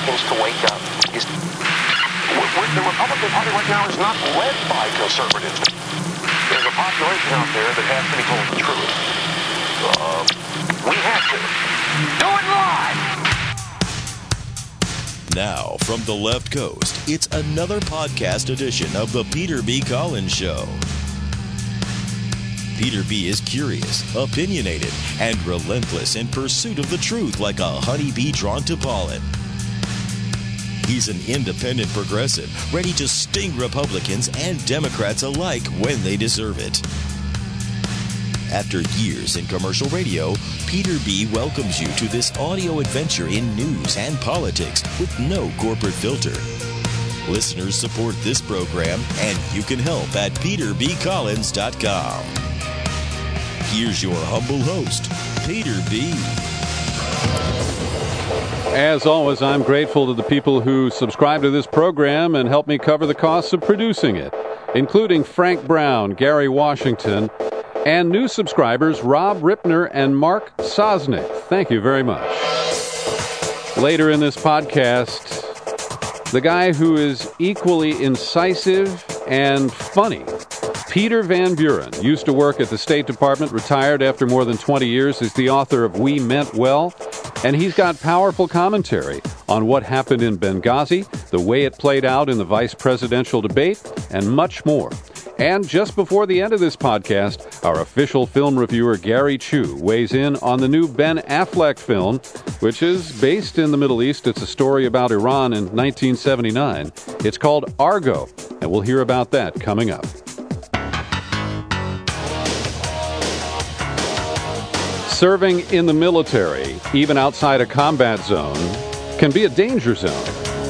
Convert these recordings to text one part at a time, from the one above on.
Republicans to wake up. The Republican Party right now is not led by conservatives. There's a population out there that has to be told the truth. We have to. Do it live! Now, from the left coast, it's another podcast edition of The Peter B. Collins Show. Peter B. is curious, opinionated, and relentless in pursuit of the truth like a honeybee drawn to pollen. He's an independent progressive, ready to sting Republicans and Democrats alike when they deserve it. After years in commercial radio, Peter B. welcomes you to this audio adventure in news and politics with no corporate filter. Listeners support this program, and you can help at peterbcollins.com. Here's your humble host, Peter B. As always, I'm grateful to the people who subscribe to this program and help me cover the costs of producing it, including Frank Brown, Gary Washington, and new subscribers Rob Ripner and Mark Sosnick. Thank you very much. Later in this podcast, the guy who is equally incisive and funny, Peter Van Buren, used to work at the State Department, retired after more than 20 years, is the author of We Meant Well, and he's got powerful commentary on what happened in Benghazi, the way it played out in the vice presidential debate, and much more. And just before the end of this podcast, our official film reviewer Gary Chu weighs in on the new Ben Affleck film, which is based in the Middle East. It's a story about Iran in 1979. It's called Argo, and we'll hear about that coming up. Serving in the military, even outside a combat zone, can be a danger zone.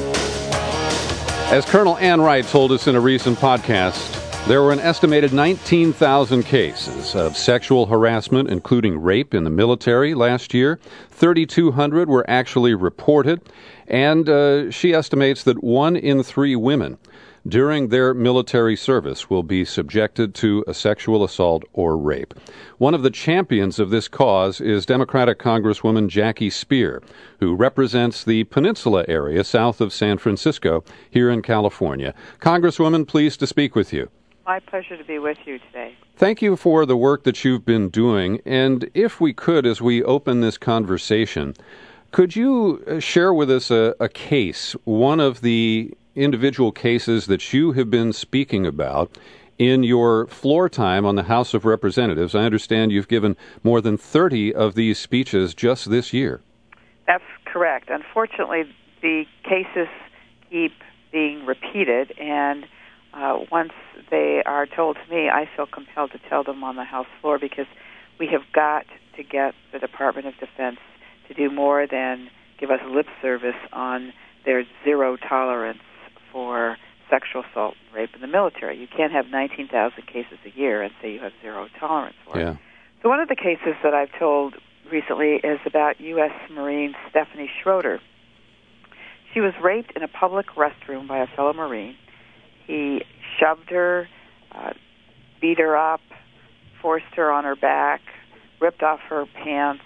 As Colonel Ann Wright told us in a recent podcast, there were an estimated 19,000 cases of sexual harassment, including rape, in the military last year. 3,200 were actually reported, and she estimates that 1 in 3 women during their military service will be subjected to a sexual assault or rape. One of the champions of this cause is Democratic Congresswoman Jackie Speier, who represents the Peninsula area south of San Francisco here in California. Congresswoman, pleased to speak with you. My pleasure to be with you today. Thank you for the work that you've been doing. And if we could, as we open this conversation, could you share with us a case, one of the individual cases that you have been speaking about in your floor time on the House of Representatives? I understand you've given more than 30 of these speeches just this year. That's correct. Unfortunately, the cases keep being repeated, and once they are told to me, I feel compelled to tell them on the House floor, because we have got to get the Department of Defense to do more than give us lip service on their zero tolerance for sexual assault and rape in the military. You can't have 19,000 cases a year and say you have zero tolerance for it. So one of the cases that I've told recently is about U.S. Marine Stephanie Schroeder. She was raped in a public restroom by a fellow Marine. He shoved her, beat her up, forced her on her back, ripped off her pants,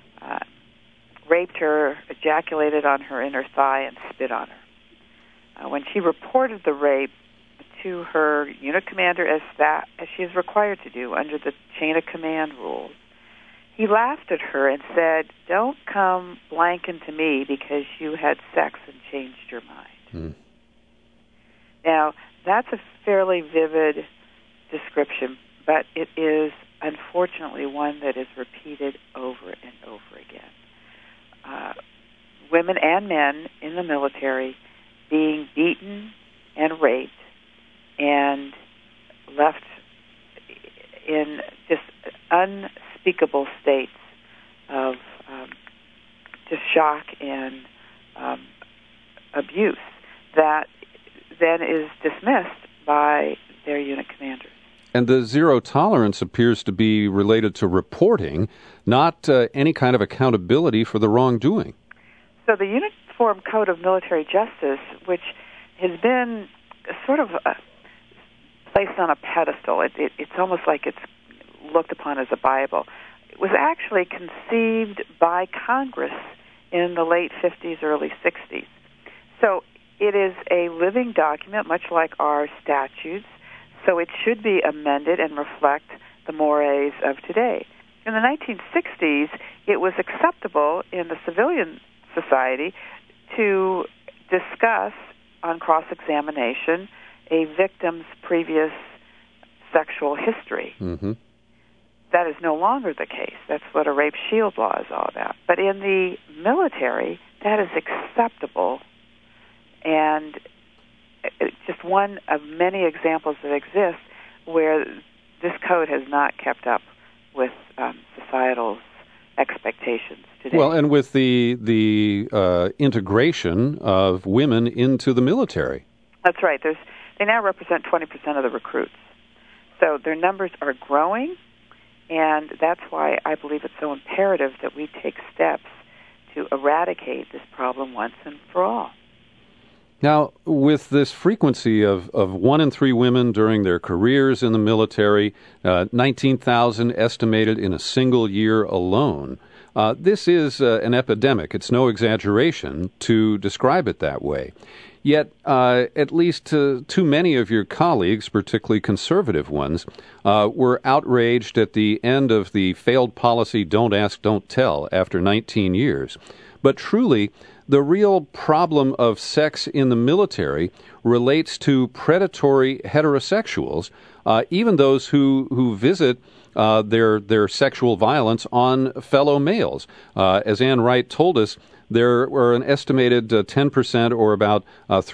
raped her, ejaculated on her inner thigh, and spit on her. When she reported the rape to her unit commander, as she is required to do under the chain of command rules, he laughed at her and said, "Don't come blanking to me because you had sex and changed your mind." Now, that's a fairly vivid description, but it is unfortunately one that is repeated over and over again. Women and men in the military being beaten and raped and left in just unspeakable states of just shock and abuse that then is dismissed by their unit commanders. And the zero tolerance appears to be related to reporting, not any kind of accountability for the wrongdoing. So the Uniform Code of Military Justice, which has been sort of placed on a pedestal, it's almost like it's looked upon as a Bible. It was actually conceived by Congress in the late 50s, early 60s. So it is a living document, much like our statutes, so it should be amended and reflect the mores of today. In the 1960s, it was acceptable in the civilian society to discuss on cross-examination a victim's previous sexual history. Mm-hmm. That is no longer the case. That's what a rape shield law is all about. But in the military, that is acceptable, and it's just one of many examples that exist where this code has not kept up with societal expectations today. Well, and with the integration of women into the military. That's right. They now represent 20% of the recruits. So their numbers are growing, and that's why I believe it's so imperative that we take steps to eradicate this problem once and for all. Now, with this frequency of 1 in 3 women during their careers in the military, 19,000 estimated in a single year alone, this is an epidemic. It's no exaggeration to describe it that way. Yet, at least too many of your colleagues, particularly conservative ones, were outraged at the end of the failed policy Don't Ask, Don't Tell after 19 years. But truly, the real problem of sex in the military relates to predatory heterosexuals, even those who visit their sexual violence on fellow males. As Ann Wright told us, there were an estimated 10% or about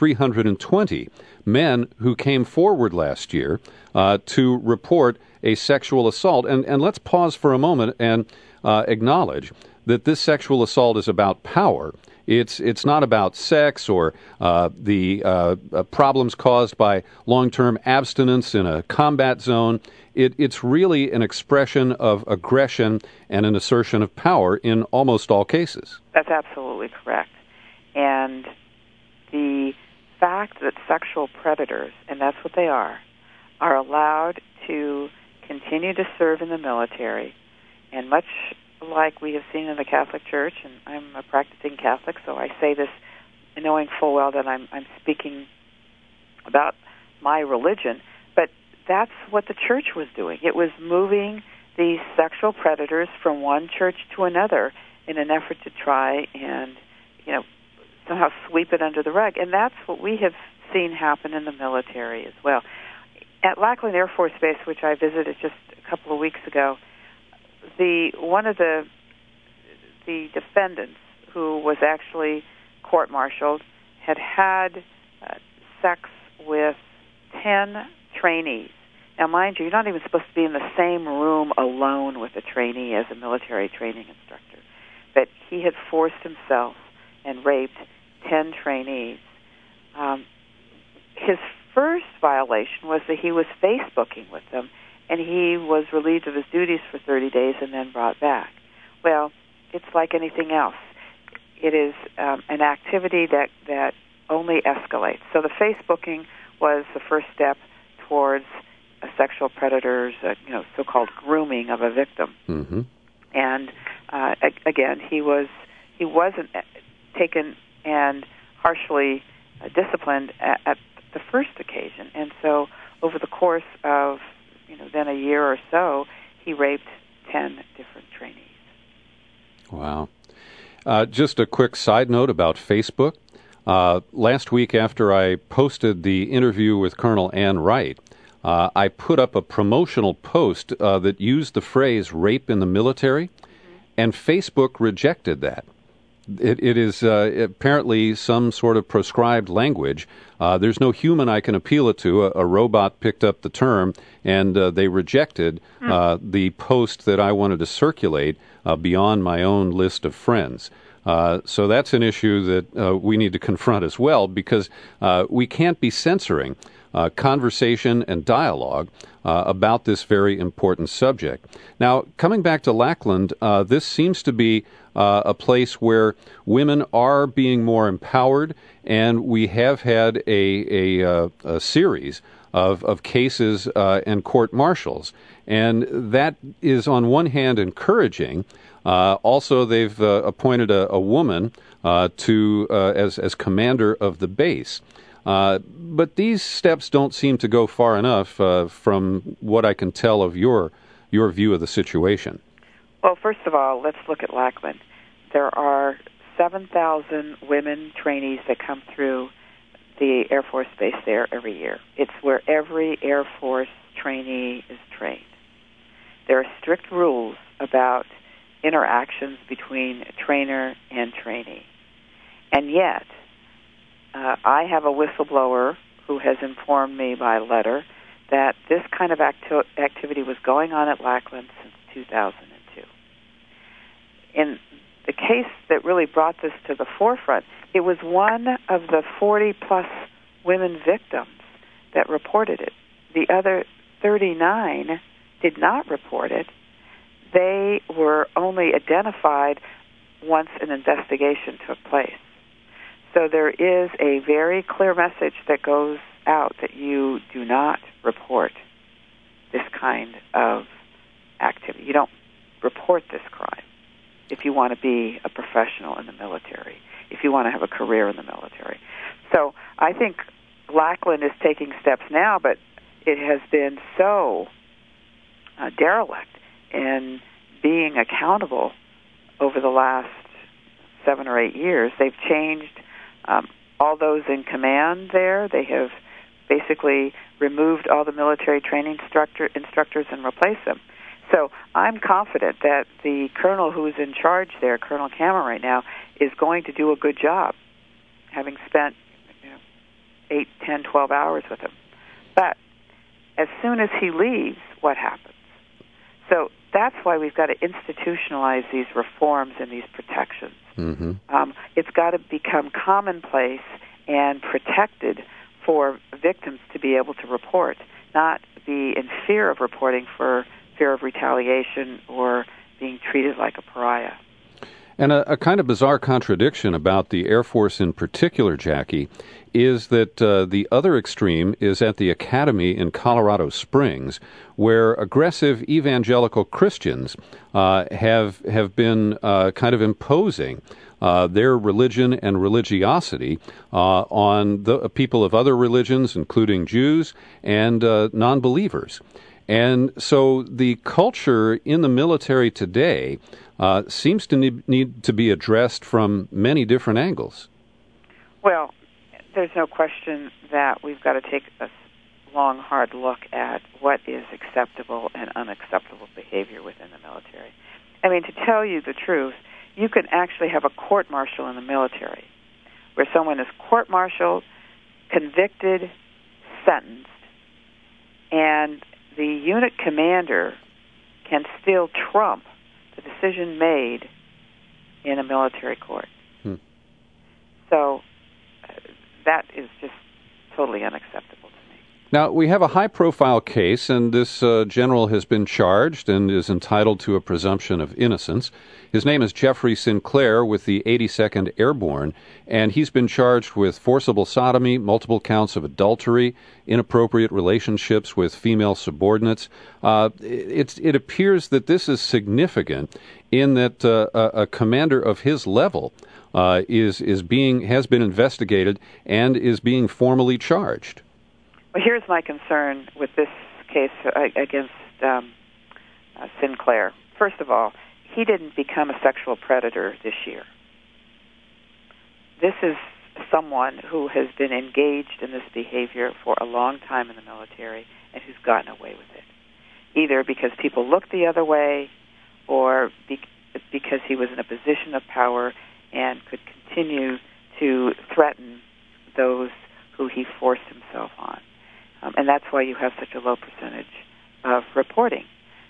320 men who came forward last year to report a sexual assault. And let's pause for a moment and acknowledge that this sexual assault is about power. It's not about sex or the problems caused by long-term abstinence in a combat zone. It's really an expression of aggression and an assertion of power in almost all cases. That's absolutely correct. And the fact that sexual predators, and that's what they are allowed to continue to serve in the military, and much like we have seen in the Catholic Church, and I'm a practicing Catholic, so I say this knowing full well that I'm speaking about my religion, but that's what the church was doing. It was moving these sexual predators from one church to another in an effort to try and, somehow sweep it under the rug. And that's what we have seen happen in the military as well. At Lackland Air Force Base, which I visited just a couple of weeks ago, one of the defendants, who was actually court-martialed, had sex with 10 trainees. Now, mind you, you're not even supposed to be in the same room alone with a trainee as a military training instructor. But he had forced himself and raped 10 trainees. His first violation was that he was Facebooking with them, and he was relieved of his duties for 30 days and then brought back. Well, it's like anything else. It is an activity that only escalates. So the Facebooking was the first step towards a sexual predator's, so-called grooming of a victim. Mm-hmm. And again, he wasn't taken and harshly disciplined at the first occasion, and so over the course of then a year or so, he raped 10 different trainees. Wow. Just a quick side note about Facebook. Last week, after I posted the interview with Colonel Ann Wright, I put up a promotional post that used the phrase rape in the military, and Facebook rejected that. It is apparently some sort of proscribed language. There's no human I can appeal it to. A robot picked up the term, and they rejected the post that I wanted to circulate beyond my own list of friends. So that's an issue that we need to confront as well, because we can't be censoring conversation and dialogue about this very important subject. Now, coming back to Lackland, this seems to be a place where women are being more empowered, and we have had a series of cases and court-martials. And that is, on one hand, encouraging. Also, they've appointed a woman as commander of the base. But these steps don't seem to go far enough from what I can tell of your view of the situation. Well, first of all, let's look at Lackland. There are 7,000 women trainees that come through the Air Force Base there every year. It's where every Air Force trainee is trained. There are strict rules about interactions between trainer and trainee. And yet, I have a whistleblower who has informed me by letter that this kind of activity was going on at Lackland since 2002. In the case that really brought this to the forefront, it was one of the 40-plus women victims that reported it. The other 39 did not report it. They were only identified once an investigation took place. So there is a very clear message that goes out that you do not report this kind of activity. You don't report this crime if you want to be a professional in the military, if you want to have a career in the military. So I think Lackland is taking steps now, but it has been so derelict in being accountable over the last 7 or 8 years. They've changed all those in command there. They have basically removed all the military training instructors and replaced them. So I'm confident that the colonel who is in charge there, Colonel Kammer right now, is going to do a good job, having spent 8, 10, 12 hours with him. But as soon as he leaves, what happens? So that's why we've got to institutionalize these reforms and these protections. Mm-hmm. It's got to become commonplace and protected for victims to be able to report, not be in fear of reporting for fear of retaliation or being treated like a pariah. And a kind of bizarre contradiction about the Air Force in particular, Jackie, is that the other extreme is at the Academy in Colorado Springs, where aggressive evangelical Christians have been kind of imposing their religion and religiosity on the people of other religions, including Jews and non-believers. And so the culture in the military today seems to need to be addressed from many different angles. Well, there's no question that we've got to take a long, hard look at what is acceptable and unacceptable behavior within the military. I mean, to tell you the truth, you can actually have a court-martial in the military where someone is court-martialed, convicted, sentenced, and the unit commander can still trump the decision made in a military court. So that is just totally unacceptable to me. Now, we have a high-profile case, and this general has been charged and is entitled to a presumption of innocence. His name is Jeffrey Sinclair with the 82nd Airborne, and he's been charged with forcible sodomy, multiple counts of adultery, inappropriate relationships with female subordinates. It appears that this is significant in that a commander of his level has been investigated and is being formally charged. Well, here's my concern with this case against Sinclair. First of all, he didn't become a sexual predator this year. This is someone who has been engaged in this behavior for a long time in the military and who's gotten away with it, either because people looked the other way or because he was in a position of power and could continue to threaten those who he forced himself on. And that's why you have such a low percentage of reporting.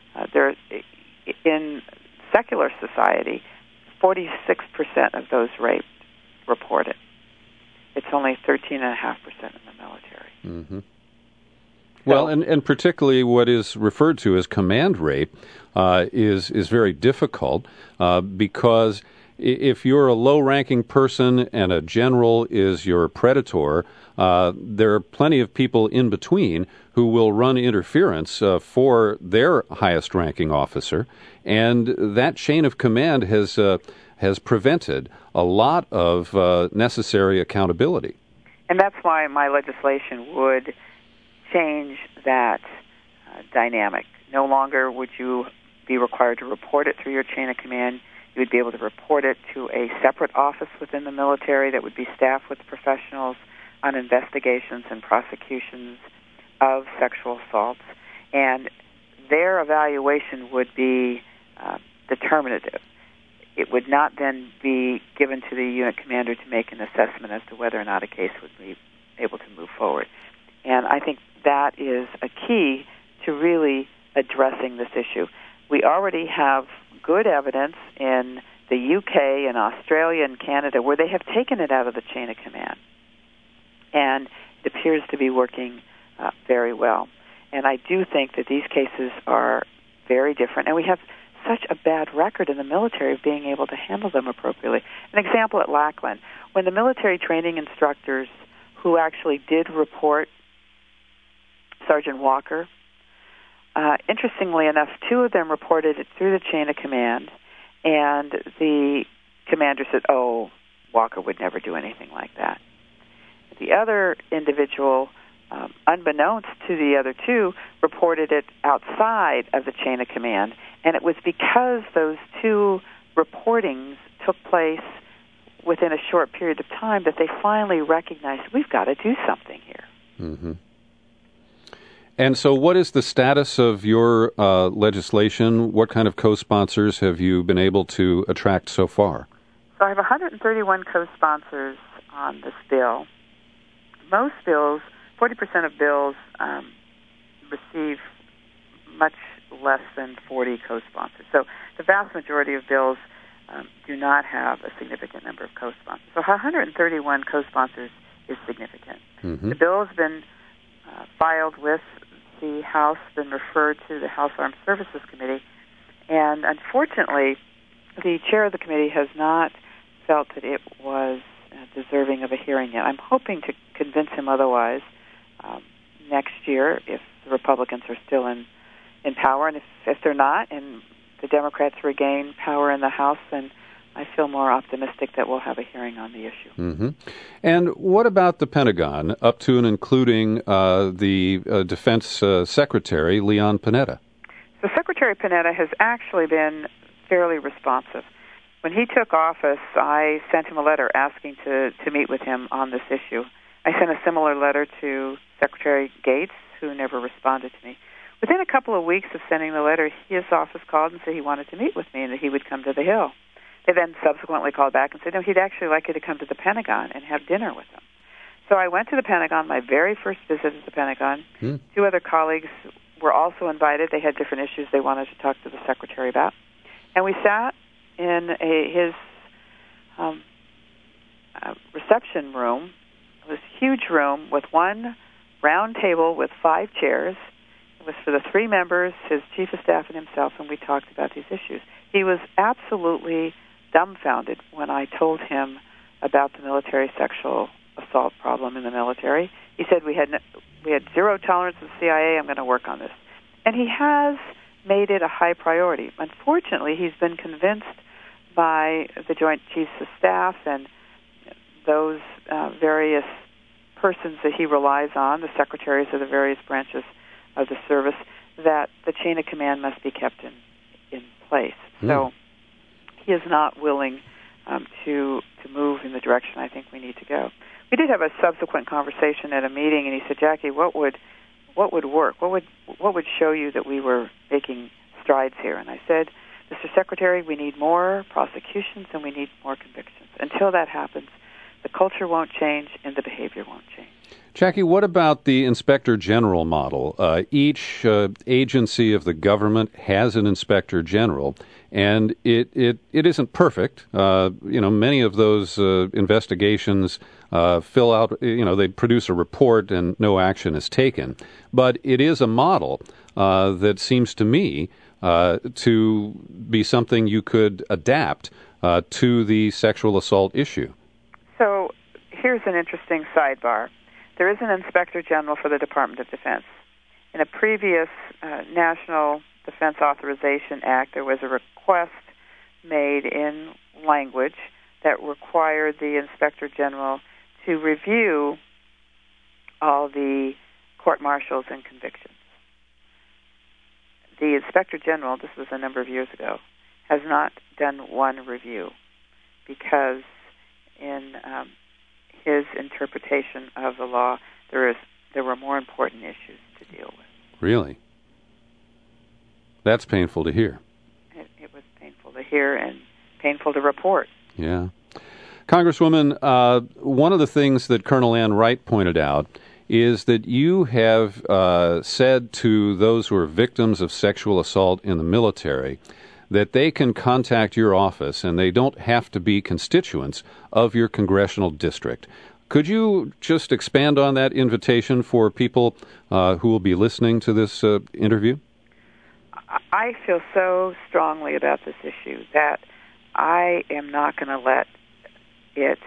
In secular society, 46% of those raped report it. It's only 13.5% in the military. Mm-hmm. Well, and particularly what is referred to as command rape is very difficult because if you're a low-ranking person and a general is your predator, there are plenty of people in between who will run interference for their highest-ranking officer, and that chain of command has prevented a lot of necessary accountability. And that's why my legislation would change that dynamic. No longer would you be required to report it through your chain of command. You would be able to report it to a separate office within the military that would be staffed with professionals on investigations and prosecutions of sexual assaults. And their evaluation would be determinative. It would not then be given to the unit commander to make an assessment as to whether or not a case would be able to move forward. And I think that is a key to really addressing this issue. We already have good evidence in the UK and Australia and Canada where they have taken it out of the chain of command. And it appears to be working very well. And I do think that these cases are very different. And we have such a bad record in the military of being able to handle them appropriately. An example at Lackland, when the military training instructors who actually did report Sergeant Walker, interestingly enough, 2 of them reported it through the chain of command, and the commander said, "Oh, Walker would never do anything like that." The other individual, unbeknownst to the other 2, reported it outside of the chain of command, and it was because those 2 reportings took place within a short period of time that they finally recognized we've got to do something here. Mm-hmm. And so what is the status of your legislation? What kind of co-sponsors have you been able to attract so far? So I have 131 co-sponsors on this bill. Most bills, 40% of bills receive much less than 40 co-sponsors. So the vast majority of bills do not have a significant number of co-sponsors. So 131 co-sponsors is significant. Mm-hmm. The bill has been filed with the House, been referred to the House Armed Services Committee, and unfortunately, the chair of the committee has not felt that it was deserving of a hearing yet. I'm hoping to convince him otherwise next year if the Republicans are still in power, and if they're not, and the Democrats regain power in the House, then I feel more optimistic that we'll have a hearing on the issue. Mm-hmm. And what about the Pentagon, up to and including the Defense Secretary, Leon Panetta? So Secretary Panetta has actually been fairly responsive. When he took office, I sent him a letter asking to meet with him on this issue. I sent a similar letter to Secretary Gates, who never responded to me. Within a couple of weeks of sending the letter, his office called and said he wanted to meet with me and that he would come to the Hill. They then subsequently called back and said, no, he'd actually like you to come to the Pentagon and have dinner with him. So I went to the Pentagon, my very first visit to the Pentagon. 2 other colleagues were also invited. They had different issues they wanted to talk to the Secretary about. And we sat in his reception room. It was a huge room with one round table with 5 chairs. It was for the 3 members, his chief of staff and himself, and we talked about these issues. He was absolutely dumbfounded when I told him about the military sexual assault problem in the military. He said we had zero tolerance of the CIA. I'm going to work on this. And he has made it a high priority. Unfortunately, he's been convinced by the Joint Chiefs of Staff and those various persons that he relies on, the secretaries of the various branches of the service, that the chain of command must be kept in place. So he is not willing to move in the direction I think we need to go. We did have a subsequent conversation at a meeting, and he said, Jackie, what would work? What would show you that we were making strides here? And I said, Mr. Secretary, we need more prosecutions and we need more convictions. Until that happens, the culture won't change and the behavior won't change. Jackie, what about the Inspector General model? Each agency of the government has an Inspector General, and it isn't perfect. Many of those investigations fill out, they produce a report and no action is taken. But it is a model that seems to me to be something you could adapt to the sexual assault issue? So here's an interesting sidebar. There is an Inspector General for the Department of Defense. In a previous National Defense Authorization Act, there was a request made in language that required the Inspector General to review all the court-martials and convictions. The Inspector General, this was a number of years ago, has not done one review because in his interpretation of the law, there were more important issues to deal with. Really? That's painful to hear. It was painful to hear and painful to report. Yeah. Congresswoman, one of the things that Colonel Ann Wright pointed out is that you have said to those who are victims of sexual assault in the military that they can contact your office and they don't have to be constituents of your congressional district. Could you just expand on that invitation for people who will be listening to this interview? I feel so strongly about this issue that I am not going to let it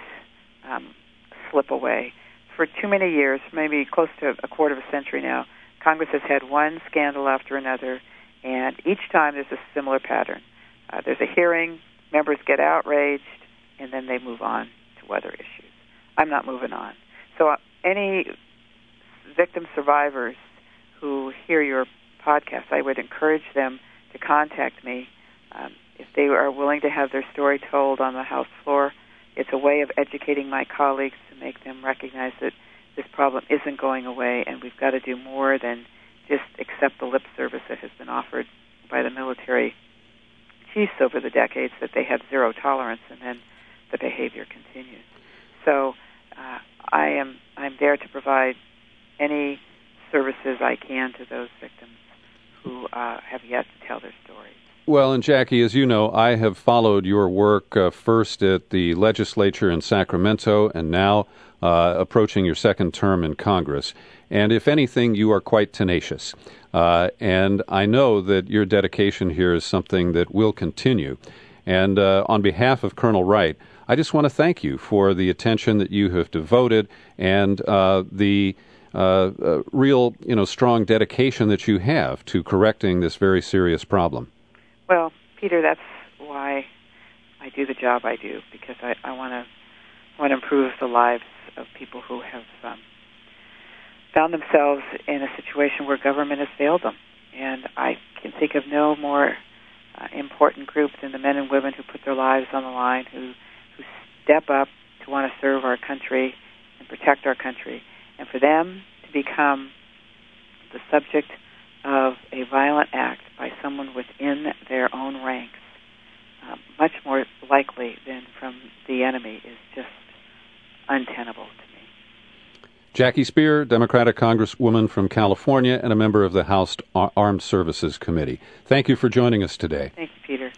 slip away. For too many years, maybe close to a quarter of a century now, Congress has had one scandal after another, and each time there's a similar pattern. There's a hearing, members get outraged, and then they move on to other issues. I'm not moving on. So any victim survivors who hear your podcast, I would encourage them to contact me. If they are willing to have their story told on the House floor, it's a way of educating my colleagues to make them recognize that this problem isn't going away, and we've got to do more than just accept the lip service that has been offered by the military chiefs over the decades that they have zero tolerance, and then the behavior continues. So I'm there to provide any services I can to those victims who have yet to tell their stories. Well, and Jackie, as you know, I have followed your work first at the legislature in Sacramento and now approaching your second term in Congress. And if anything, you are quite tenacious. And I know that your dedication here is something that will continue. And on behalf of Colonel Wright, I just want to thank you for the attention that you have devoted and the real, strong dedication that you have to correcting this very serious problem. Well, Peter, that's why I do the job I do, because I want to improve the lives of people who have found themselves in a situation where government has failed them. And I can think of no more important group than the men and women who put their lives on the line, who step up to want to serve our country and protect our country. And for them to become the subject of a violent act by someone within their own ranks, much more likely than from the enemy, is just untenable to me. Jackie Speier, Democratic Congresswoman from California and a member of the House Armed Services Committee. Thank you for joining us today. Thank you, Peter.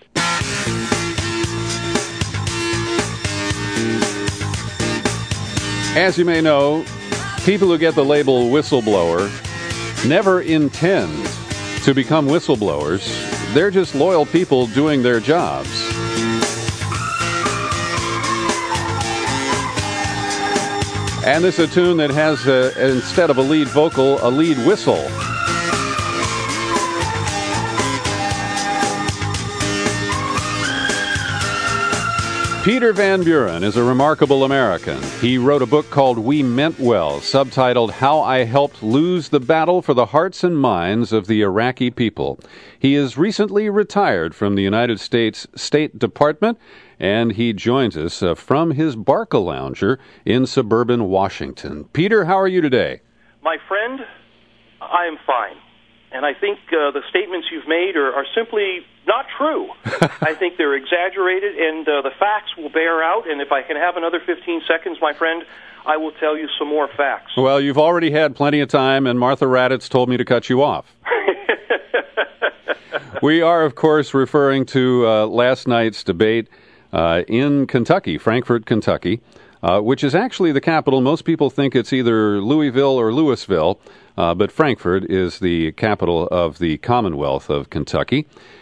As you may know, people who get the label whistleblower never intend to become whistleblowers. They're just loyal people doing their jobs. And this is a tune that has, instead of a lead vocal, a lead whistle. Peter Van Buren is a remarkable American. He wrote a book called We Meant Well, subtitled How I Helped Lose the Battle for the Hearts and Minds of the Iraqi People. He is recently retired from the United States State Department, and he joins us from his Barcalounger in suburban Washington. Peter, how are you today? My friend, I am fine. And I think the statements you've made are simply not true. I think they're exaggerated, and the facts will bear out. And if I can have another 15 seconds, my friend, I will tell you some more facts. Well, you've already had plenty of time, and Martha Raddatz told me to cut you off. We are, of course, referring to last night's debate in Kentucky, Frankfort, Kentucky, which is actually the capital. Most people think it's either Louisville or Louisville, but Frankfort is the capital of the Commonwealth of Kentucky.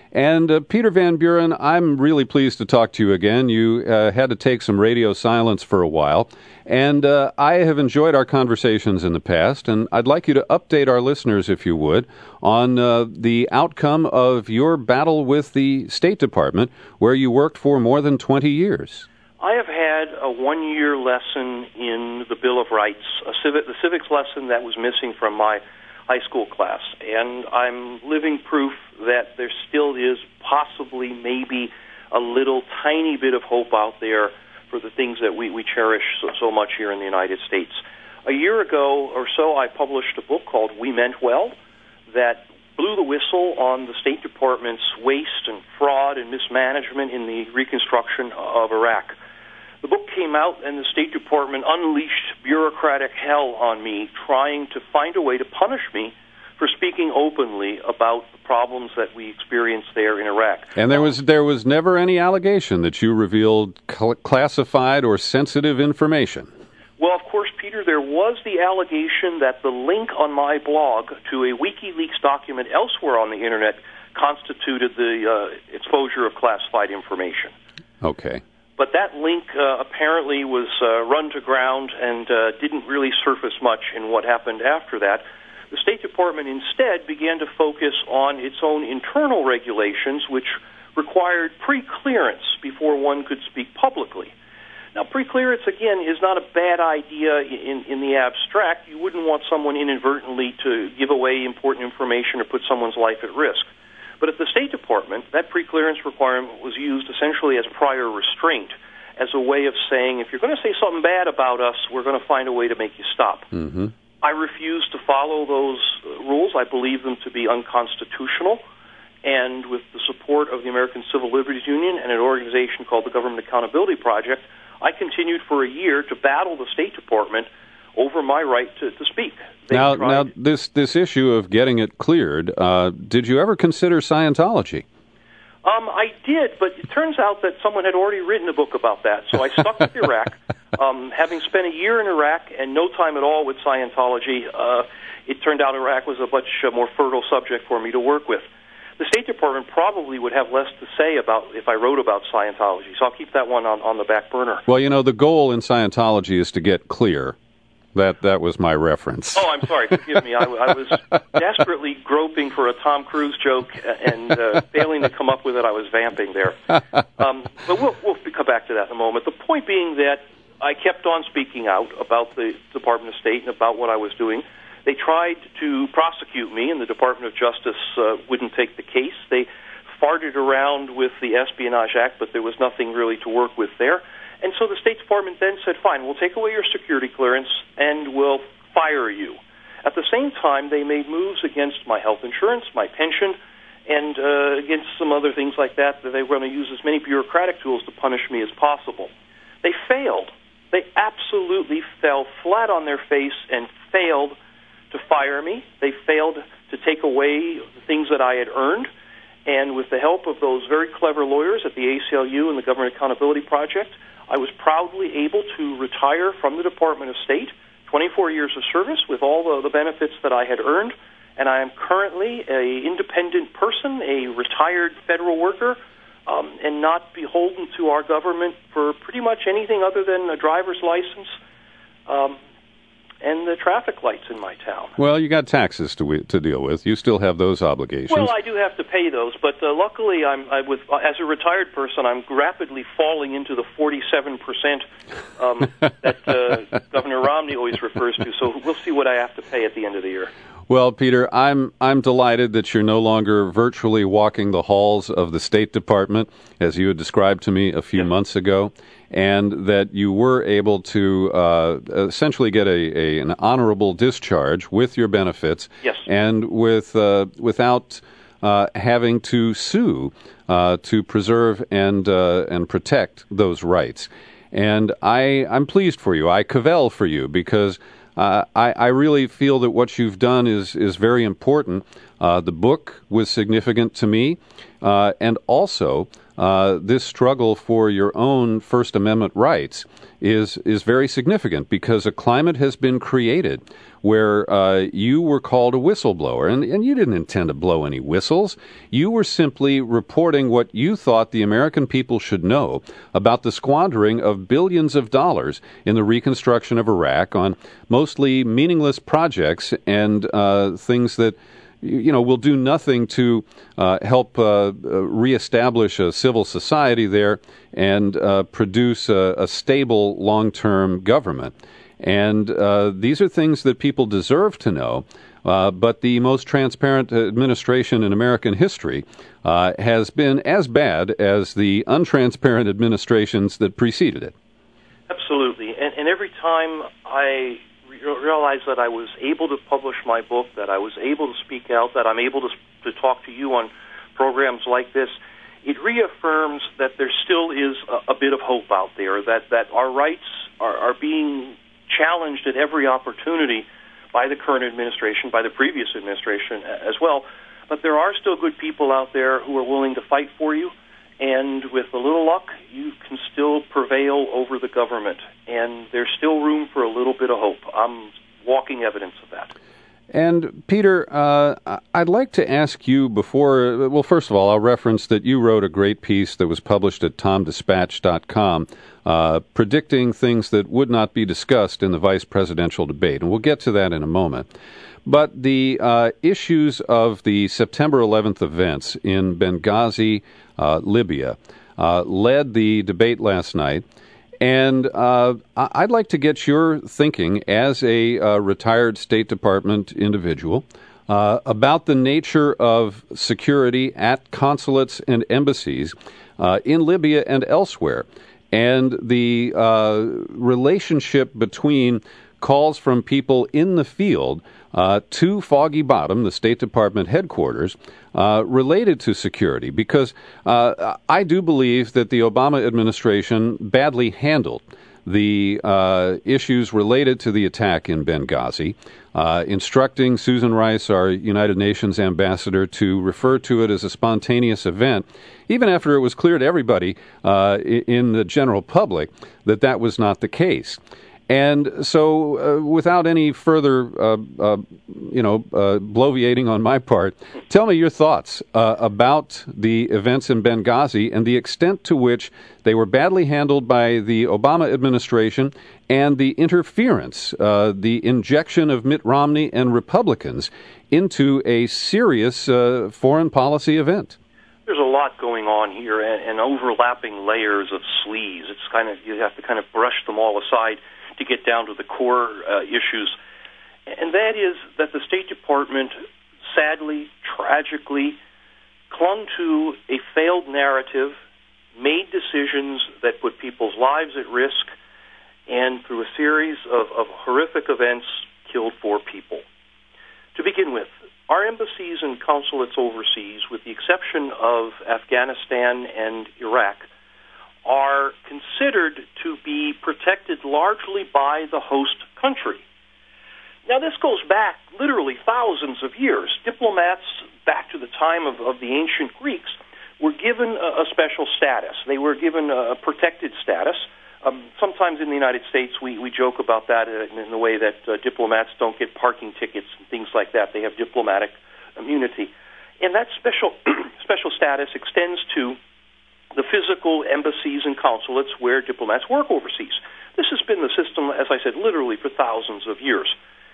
And Peter Van Buren, I'm really pleased to talk to you again. You had to take some radio silence for a while, and I have enjoyed our conversations in the past, and I'd like you to update our listeners, if you would, on the outcome of your battle with the State Department, where you worked for more than 20 years. I have had a one-year lesson in the Bill of Rights, the civics lesson that was missing from my high school class, and I'm living proof that there still is possibly maybe a little tiny bit of hope out there for the things that we cherish so much here in the United States. A year ago or so, I published a book called We Meant Well that blew the whistle on the State Department's waste and fraud and mismanagement in the reconstruction of Iraq. The book came out, and the State Department unleashed bureaucratic hell on me, trying to find a way to punish me for speaking openly about the problems that we experienced there in Iraq. And there was never any allegation that you revealed classified or sensitive information. Well, of course, Peter, there was the allegation that the link on my blog to a WikiLeaks document elsewhere on the Internet constituted the exposure of classified information. Okay. But that link apparently was run to ground and didn't really surface much in what happened after that. The State Department instead began to focus on its own internal regulations, which required pre-clearance before one could speak publicly. Now, pre-clearance, again, is not a bad idea in the abstract. You wouldn't want someone inadvertently to give away important information or put someone's life at risk. But at the State Department, that pre-clearance requirement was used essentially as prior restraint, as a way of saying, if you're going to say something bad about us, we're going to find a way to make you stop. Mm-hmm. I refuse to follow those rules. I believe them to be unconstitutional. And with the support of the American Civil Liberties Union and an organization called the Government Accountability Project, I continued for a year to battle the State Department over my right to speak. Now, this issue of getting it cleared, did you ever consider Scientology? I did, but it turns out that someone had already written a book about that, so I stuck with Iraq. Having spent a year in Iraq and no time at all with Scientology, it turned out Iraq was a much more fertile subject for me to work with. The State Department probably would have less to say about if I wrote about Scientology, so I'll keep that one on the back burner. Well, the goal in Scientology is to get clear. That was my reference. Oh, I'm sorry. Forgive me. I was desperately groping for a Tom Cruise joke and failing to come up with it. I was vamping there. But we'll come back to that in a moment. The point being that I kept on speaking out about the Department of State and about what I was doing. They tried to prosecute me, and the Department of Justice wouldn't take the case. They farted around with the Espionage Act, but there was nothing really to work with there. And so the State Department then said, fine, we'll take away your security clearance and we'll fire you. At the same time, they made moves against my health insurance, my pension, and against some other things like that they were going to use as many bureaucratic tools to punish me as possible. They failed. They absolutely fell flat on their face and failed to fire me. They failed to take away the things that I had earned. And with the help of those very clever lawyers at the ACLU and the Government Accountability Project, I was proudly able to retire from the Department of State, 24 years of service with all the benefits that I had earned, and I am currently an independent person, a retired federal worker, and not beholden to our government for pretty much anything other than a driver's license and the traffic lights in my town. Well, you got taxes to deal with. You still have those obligations. Well, I do have to pay those, but luckily, as a retired person, I'm rapidly falling into the 47% that Governor Romney always refers to. So we'll see what I have to pay at the end of the year. Well, Peter, I'm delighted that you're no longer virtually walking the halls of the State Department, as you had described to me a few months ago, and that you were able to essentially get an honorable discharge with your benefits, and without having to sue to preserve and protect those rights. And I'm pleased for you. I cavil for you because I really feel that what you've done is very important. The book was significant to me, and also this struggle for your own First Amendment rights is very significant, because a climate has been created where you were called a whistleblower, and you didn't intend to blow any whistles. You were simply reporting what you thought the American people should know about the squandering of billions of dollars in the reconstruction of Iraq on mostly meaningless projects and things that will do nothing to help reestablish a civil society there and produce a stable long-term government. And these are things that people deserve to know. But the most transparent administration in American history has been as bad as the untransparent administrations that preceded it. Absolutely. And every time I realized that I was able to publish my book, that I was able to speak out, that I'm able to talk to you on programs like this, it reaffirms that there still is a bit of hope out there, that our rights are being challenged at every opportunity by the current administration, by the previous administration as well. But there are still good people out there who are willing to fight for you, and with a little luck, you can still prevail over the government. And there's still room for a little bit of hope. I'm walking evidence of that. And, Peter, I'd like to ask you before, well, first of all, I'll reference that you wrote a great piece that was published at TomDispatch.com predicting things that would not be discussed in the vice presidential debate, and we'll get to that in a moment. But the issues of the September 11th events in Benghazi, Libya, led the debate last night. And I'd like to get your thinking as a retired State Department individual about the nature of security at consulates and embassies in Libya and elsewhere, and the relationship between calls from people in the field to Foggy Bottom, the State Department headquarters, related to security, because I do believe that the Obama administration badly handled the issues related to the attack in Benghazi, instructing Susan Rice, our United Nations ambassador, to refer to it as a spontaneous event, even after it was clear to everybody in the general public that that was not the case. And so, without any further, bloviating on my part, tell me your thoughts about the events in Benghazi and the extent to which they were badly handled by the Obama administration and the interference, the injection of Mitt Romney and Republicans into a serious foreign policy event. There's a lot going on here and overlapping layers of sleaze. It's you have to kind of brush them all aside to get down to the core issues. And that is that the State Department, sadly, tragically, clung to a failed narrative, made decisions that put people's lives at risk, and through a series of horrific events, killed 4 people. To begin with, our embassies and consulates overseas, with the exception of Afghanistan and Iraq, are considered to be protected largely by the host country. Now, this goes back literally thousands of years. Diplomats, back to the time of the ancient Greeks, were given a special status. They were given a protected status. Sometimes in the United States, we joke about that in the way that diplomats don't get parking tickets and things like that. They have diplomatic immunity. And that special status extends to the physical embassies and consulates where diplomats work overseas. This has been the system, as I said, literally for thousands of years.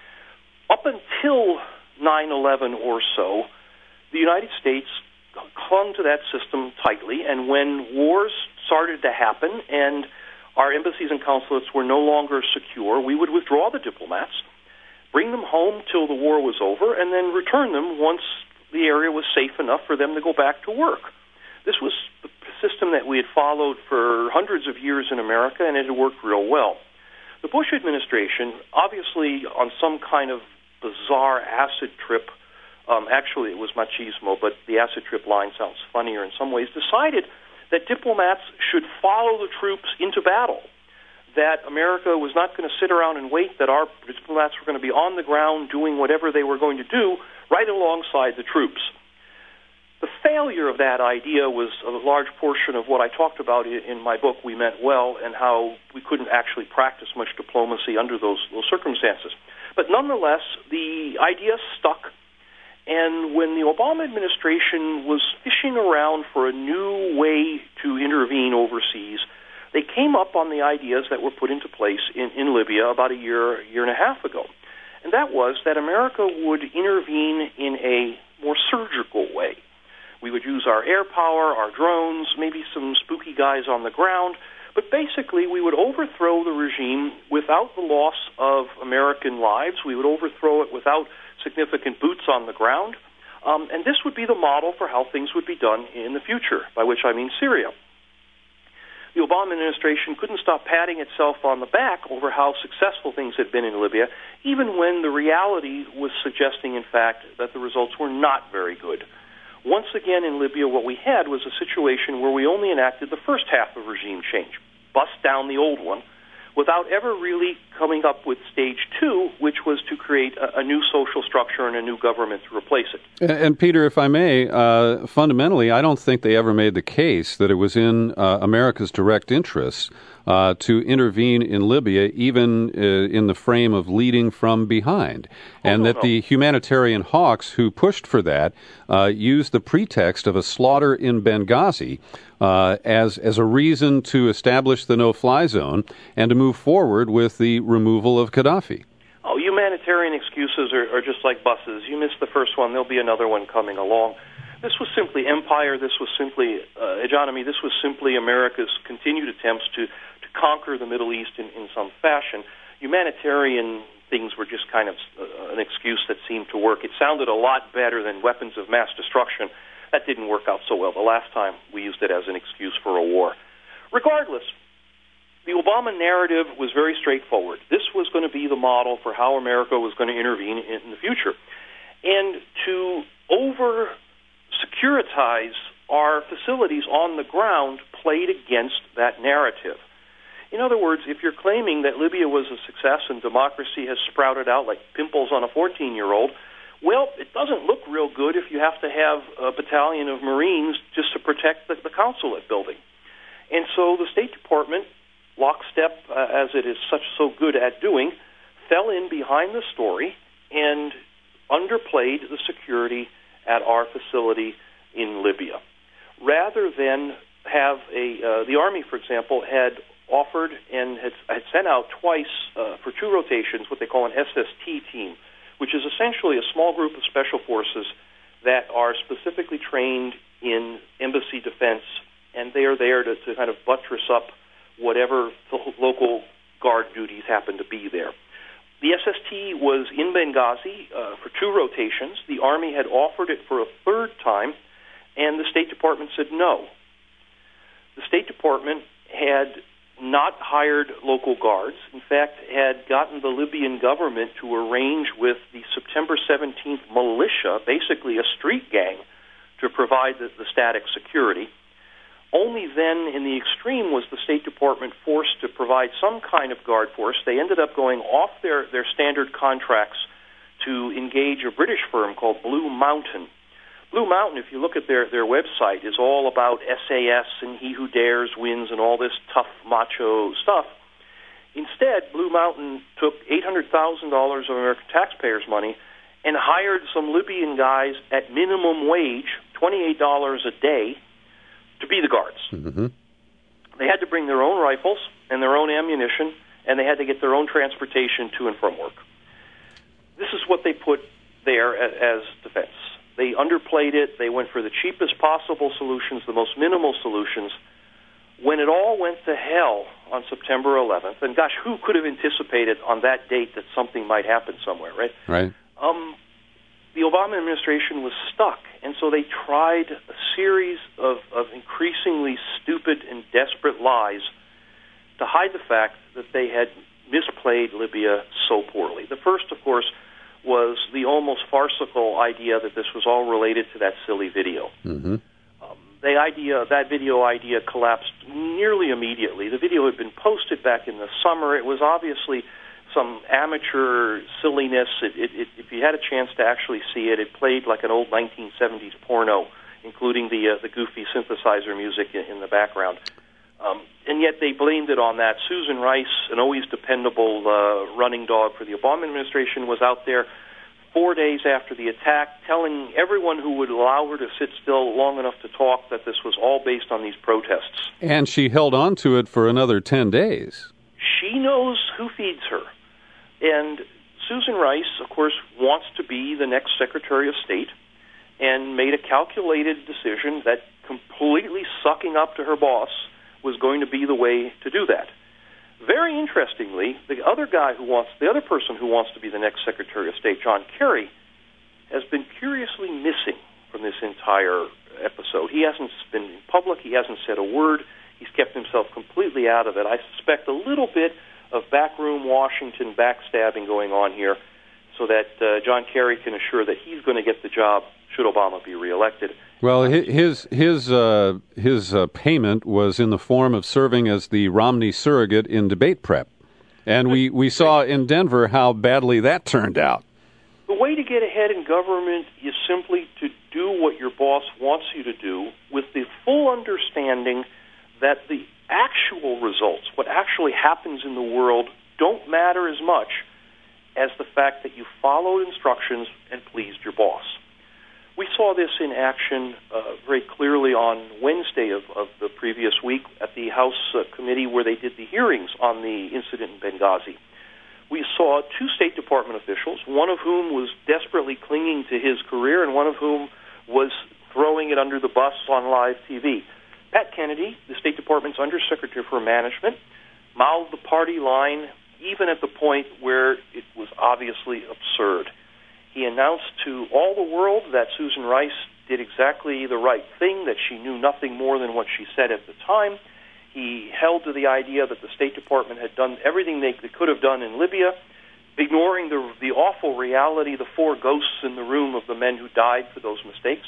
Up until 9/11 or so, the United States clung to that system tightly, and when wars started to happen and our embassies and consulates were no longer secure, we would withdraw the diplomats, bring them home till the war was over, and then return them once the area was safe enough for them to go back to work. This was the system that we had followed for hundreds of years in America, and it had worked real well. The Bush administration, obviously on some kind of bizarre acid trip, actually it was machismo, but the acid trip line sounds funnier in some ways, decided that diplomats should follow the troops into battle, that America was not going to sit around and wait, that our diplomats were going to be on the ground doing whatever they were going to do right alongside the troops. The failure of that idea was a large portion of what I talked about in my book, We Meant Well, and how we couldn't actually practice much diplomacy under those circumstances. But nonetheless, the idea stuck, and when the Obama administration was fishing around for a new way to intervene overseas, they came up on the ideas that were put into place in Libya about a year and a half ago. And that was that America would intervene in a more surgical way. We would use our air power, our drones, maybe some spooky guys on the ground, but basically we would overthrow the regime without the loss of American lives. We would overthrow it without significant boots on the ground, and this would be the model for how things would be done in the future, by which I mean Syria. The Obama administration couldn't stop patting itself on the back over how successful things had been in Libya, even when the reality was suggesting, in fact, that the results were not very good. Once again in Libya, what we had was a situation where we only enacted the first half of regime change, bust down the old one, without ever really coming up with stage two, which was to create a new social structure and a new government to replace it. And Peter, if I may, fundamentally, I don't think they ever made the case that it was in America's direct interests to intervene in Libya, even in the frame of leading from behind, and the humanitarian hawks who pushed for that used the pretext of a slaughter in Benghazi as a reason to establish the no-fly zone and to move forward with the removal of Gaddafi. Oh, humanitarian excuses are just like buses. You missed the first one, there'll be another one coming along. This was simply empire. This was simply hegemony. This was simply America's continued attempts to conquer the Middle East in some fashion. Humanitarian things were just kind of an excuse that seemed to work. It sounded a lot better than weapons of mass destruction. That didn't work out so well the last time we used it as an excuse for a war. Regardless, the Obama narrative was very straightforward. This was going to be the model for how America was going to intervene in the future. And to over-securitize our facilities on the ground played against that narrative. In other words, if you're claiming that Libya was a success and democracy has sprouted out like pimples on a 14-year-old, well, it doesn't look real good if you have to have a battalion of Marines just to protect the consulate building. And so the State Department, lockstep as it is so good at doing, fell in behind the story and underplayed the security at our facility in Libya. Rather than have the Army, for example, had offered and had sent out twice for 2 rotations what they call an SST team, which is essentially a small group of special forces that are specifically trained in embassy defense, and they are there to kind of buttress up whatever the local guard duties happen to be there. The SST was in Benghazi for 2 rotations. The Army had offered it for a 3rd time, and the State Department said no. The State Department had not hired local guards. In fact, had gotten the Libyan government to arrange with the September 17th militia, basically a street gang, to provide the static security. Only then, in the extreme, was the State Department forced to provide some kind of guard force. They ended up going off their standard contracts to engage a British firm called Blue Mountain. Blue Mountain, if you look at their website, is all about SAS and he who dares wins and all this tough macho stuff. Instead, Blue Mountain took $800,000 of American taxpayers' money and hired some Libyan guys at minimum wage, $28 a day, to be the guards. Mm-hmm. They had to bring their own rifles and their own ammunition, and they had to get their own transportation to and from work. This is what they put there as defense. They underplayed it. They went for the cheapest possible solutions, the most minimal solutions. When it all went to hell on September 11th, and gosh, who could have anticipated on that date that something might happen somewhere, right? Right. The Obama administration was stuck, and so they tried a series of increasingly stupid and desperate lies to hide the fact that they had misplayed Libya so poorly. The first, of course, was the almost farcical idea that this was all related to that silly video. Mm-hmm. That video idea collapsed nearly immediately. The video had been posted back in the summer. It was obviously some amateur silliness. If you had a chance to actually see it, it played like an old 1970s porno including the goofy synthesizer music in the background. And yet they blamed it on that. Susan Rice, an always dependable running dog for the Obama administration, was out there 4 days after the attack telling everyone who would allow her to sit still long enough to talk that this was all based on these protests. And she held on to it for another 10 days. She knows who feeds her. And Susan Rice, of course, wants to be the next Secretary of State and made a calculated decision that completely sucking up to her boss was going to be the way to do that. Very interestingly, the other person who wants to be the next Secretary of State, John Kerry, has been curiously missing from this entire episode. He hasn't been in public. He hasn't said a word. He's kept himself completely out of it. I suspect a little bit of backroom Washington backstabbing going on here so that John Kerry can assure that he's going to get the job should Obama be reelected. Well, his payment was in the form of serving as the Romney surrogate in debate prep. And we saw in Denver how badly that turned out. The way to get ahead in government is simply to do what your boss wants you to do with the full understanding that the actual results, what actually happens in the world, don't matter as much as the fact that you followed instructions and pleased your boss. We saw this in action very clearly on Wednesday of the previous week at the House committee where they did the hearings on the incident in Benghazi. We saw two State Department officials, one of whom was desperately clinging to his career and one of whom was throwing it under the bus on live TV. Pat Kennedy, the State Department's Undersecretary for Management, mouthed the party line even at the point where it was obviously absurd. He announced to all the world that Susan Rice did exactly the right thing, that she knew nothing more than what she said at the time. He held to the idea that the State Department had done everything they could have done in Libya, ignoring the awful reality, the four ghosts in the room of the men who died for those mistakes.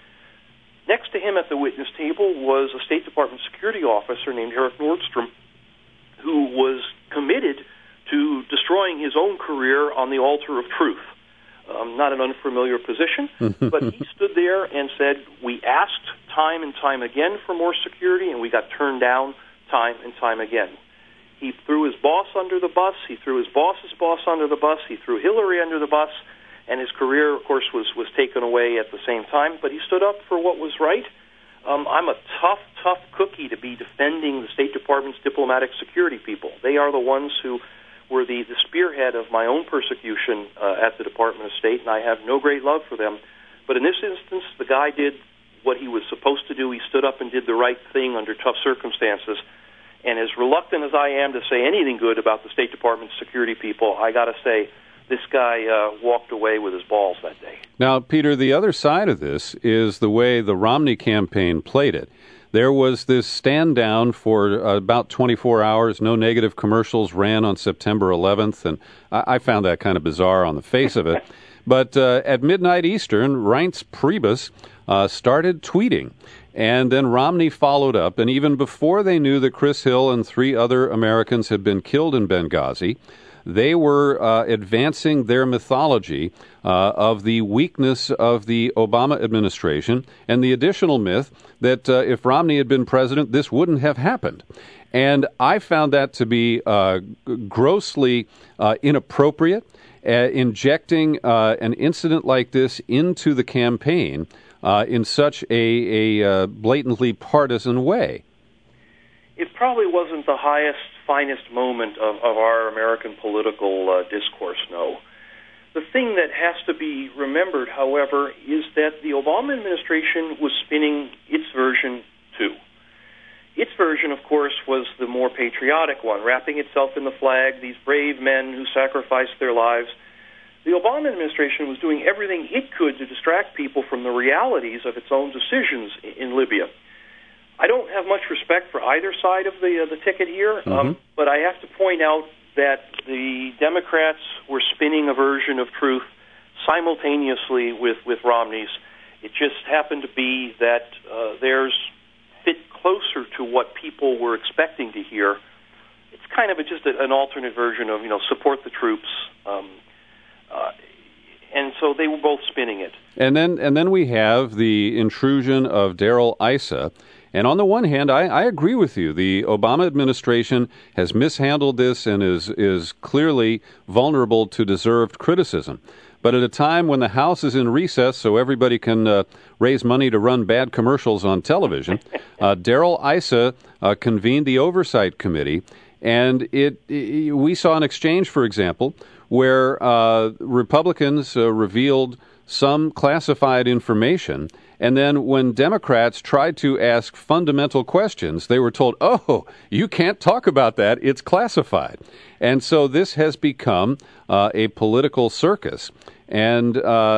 Next to him at the witness table was a State Department security officer named Eric Nordstrom, who was committed to destroying his own career on the altar of truth. Not an unfamiliar position, but he stood there and said, we asked time and time again for more security, and we got turned down time and time again. He threw his boss under the bus. He threw his boss's boss under the bus. He threw Hillary under the bus, and his career, of course, was taken away at the same time, but he stood up for what was right. I'm a tough cookie to be defending the State Department's diplomatic security people. They are the ones who were the spearhead of my own persecution at the Department of State, and I have no great love for them. But in this instance, the guy did what he was supposed to do. He stood up and did the right thing under tough circumstances. And as reluctant as I am to say anything good about the State Department's security people, I got to say, this guy walked away with his balls that day. Now, Peter, the other side of this is the way the Romney campaign played it. There was this stand down for about 24 hours. No negative commercials ran on September 11th, and I found that kind of bizarre on the face of it. But at midnight Eastern, Reince Priebus started tweeting, and then Romney followed up. And even before they knew that Chris Hill and 3 other Americans had been killed in Benghazi, they were advancing their mythology of the weakness of the Obama administration and the additional myth that if Romney had been president, this wouldn't have happened. And I found that to be grossly inappropriate, injecting an incident like this into the campaign in such a blatantly partisan way. It probably wasn't the finest moment of our American political discourse, no. The thing that has to be remembered, however, is that the Obama administration was spinning its version, too. Its version, of course, was the more patriotic one, wrapping itself in the flag, these brave men who sacrificed their lives. The Obama administration was doing everything it could to distract people from the realities of its own decisions in Libya. I don't have much respect for either side of the ticket here, but I have to point out that the Democrats were spinning a version of truth simultaneously with Romney's. It just happened to be that theirs fit closer to what people were expecting to hear. It's kind of just an alternate version of, support the troops. And so they were both spinning it. And then we have the intrusion of Darrell Issa. And on the one hand, I agree with you. The Obama administration has mishandled this and is clearly vulnerable to deserved criticism. But at a time when the House is in recess so everybody can raise money to run bad commercials on television, Darrell Issa convened the Oversight Committee, and we saw an exchange, for example, where Republicans revealed some classified information, and then when Democrats tried to ask fundamental questions, they were told, oh, you can't talk about that, it's classified. And so this has become a political circus. And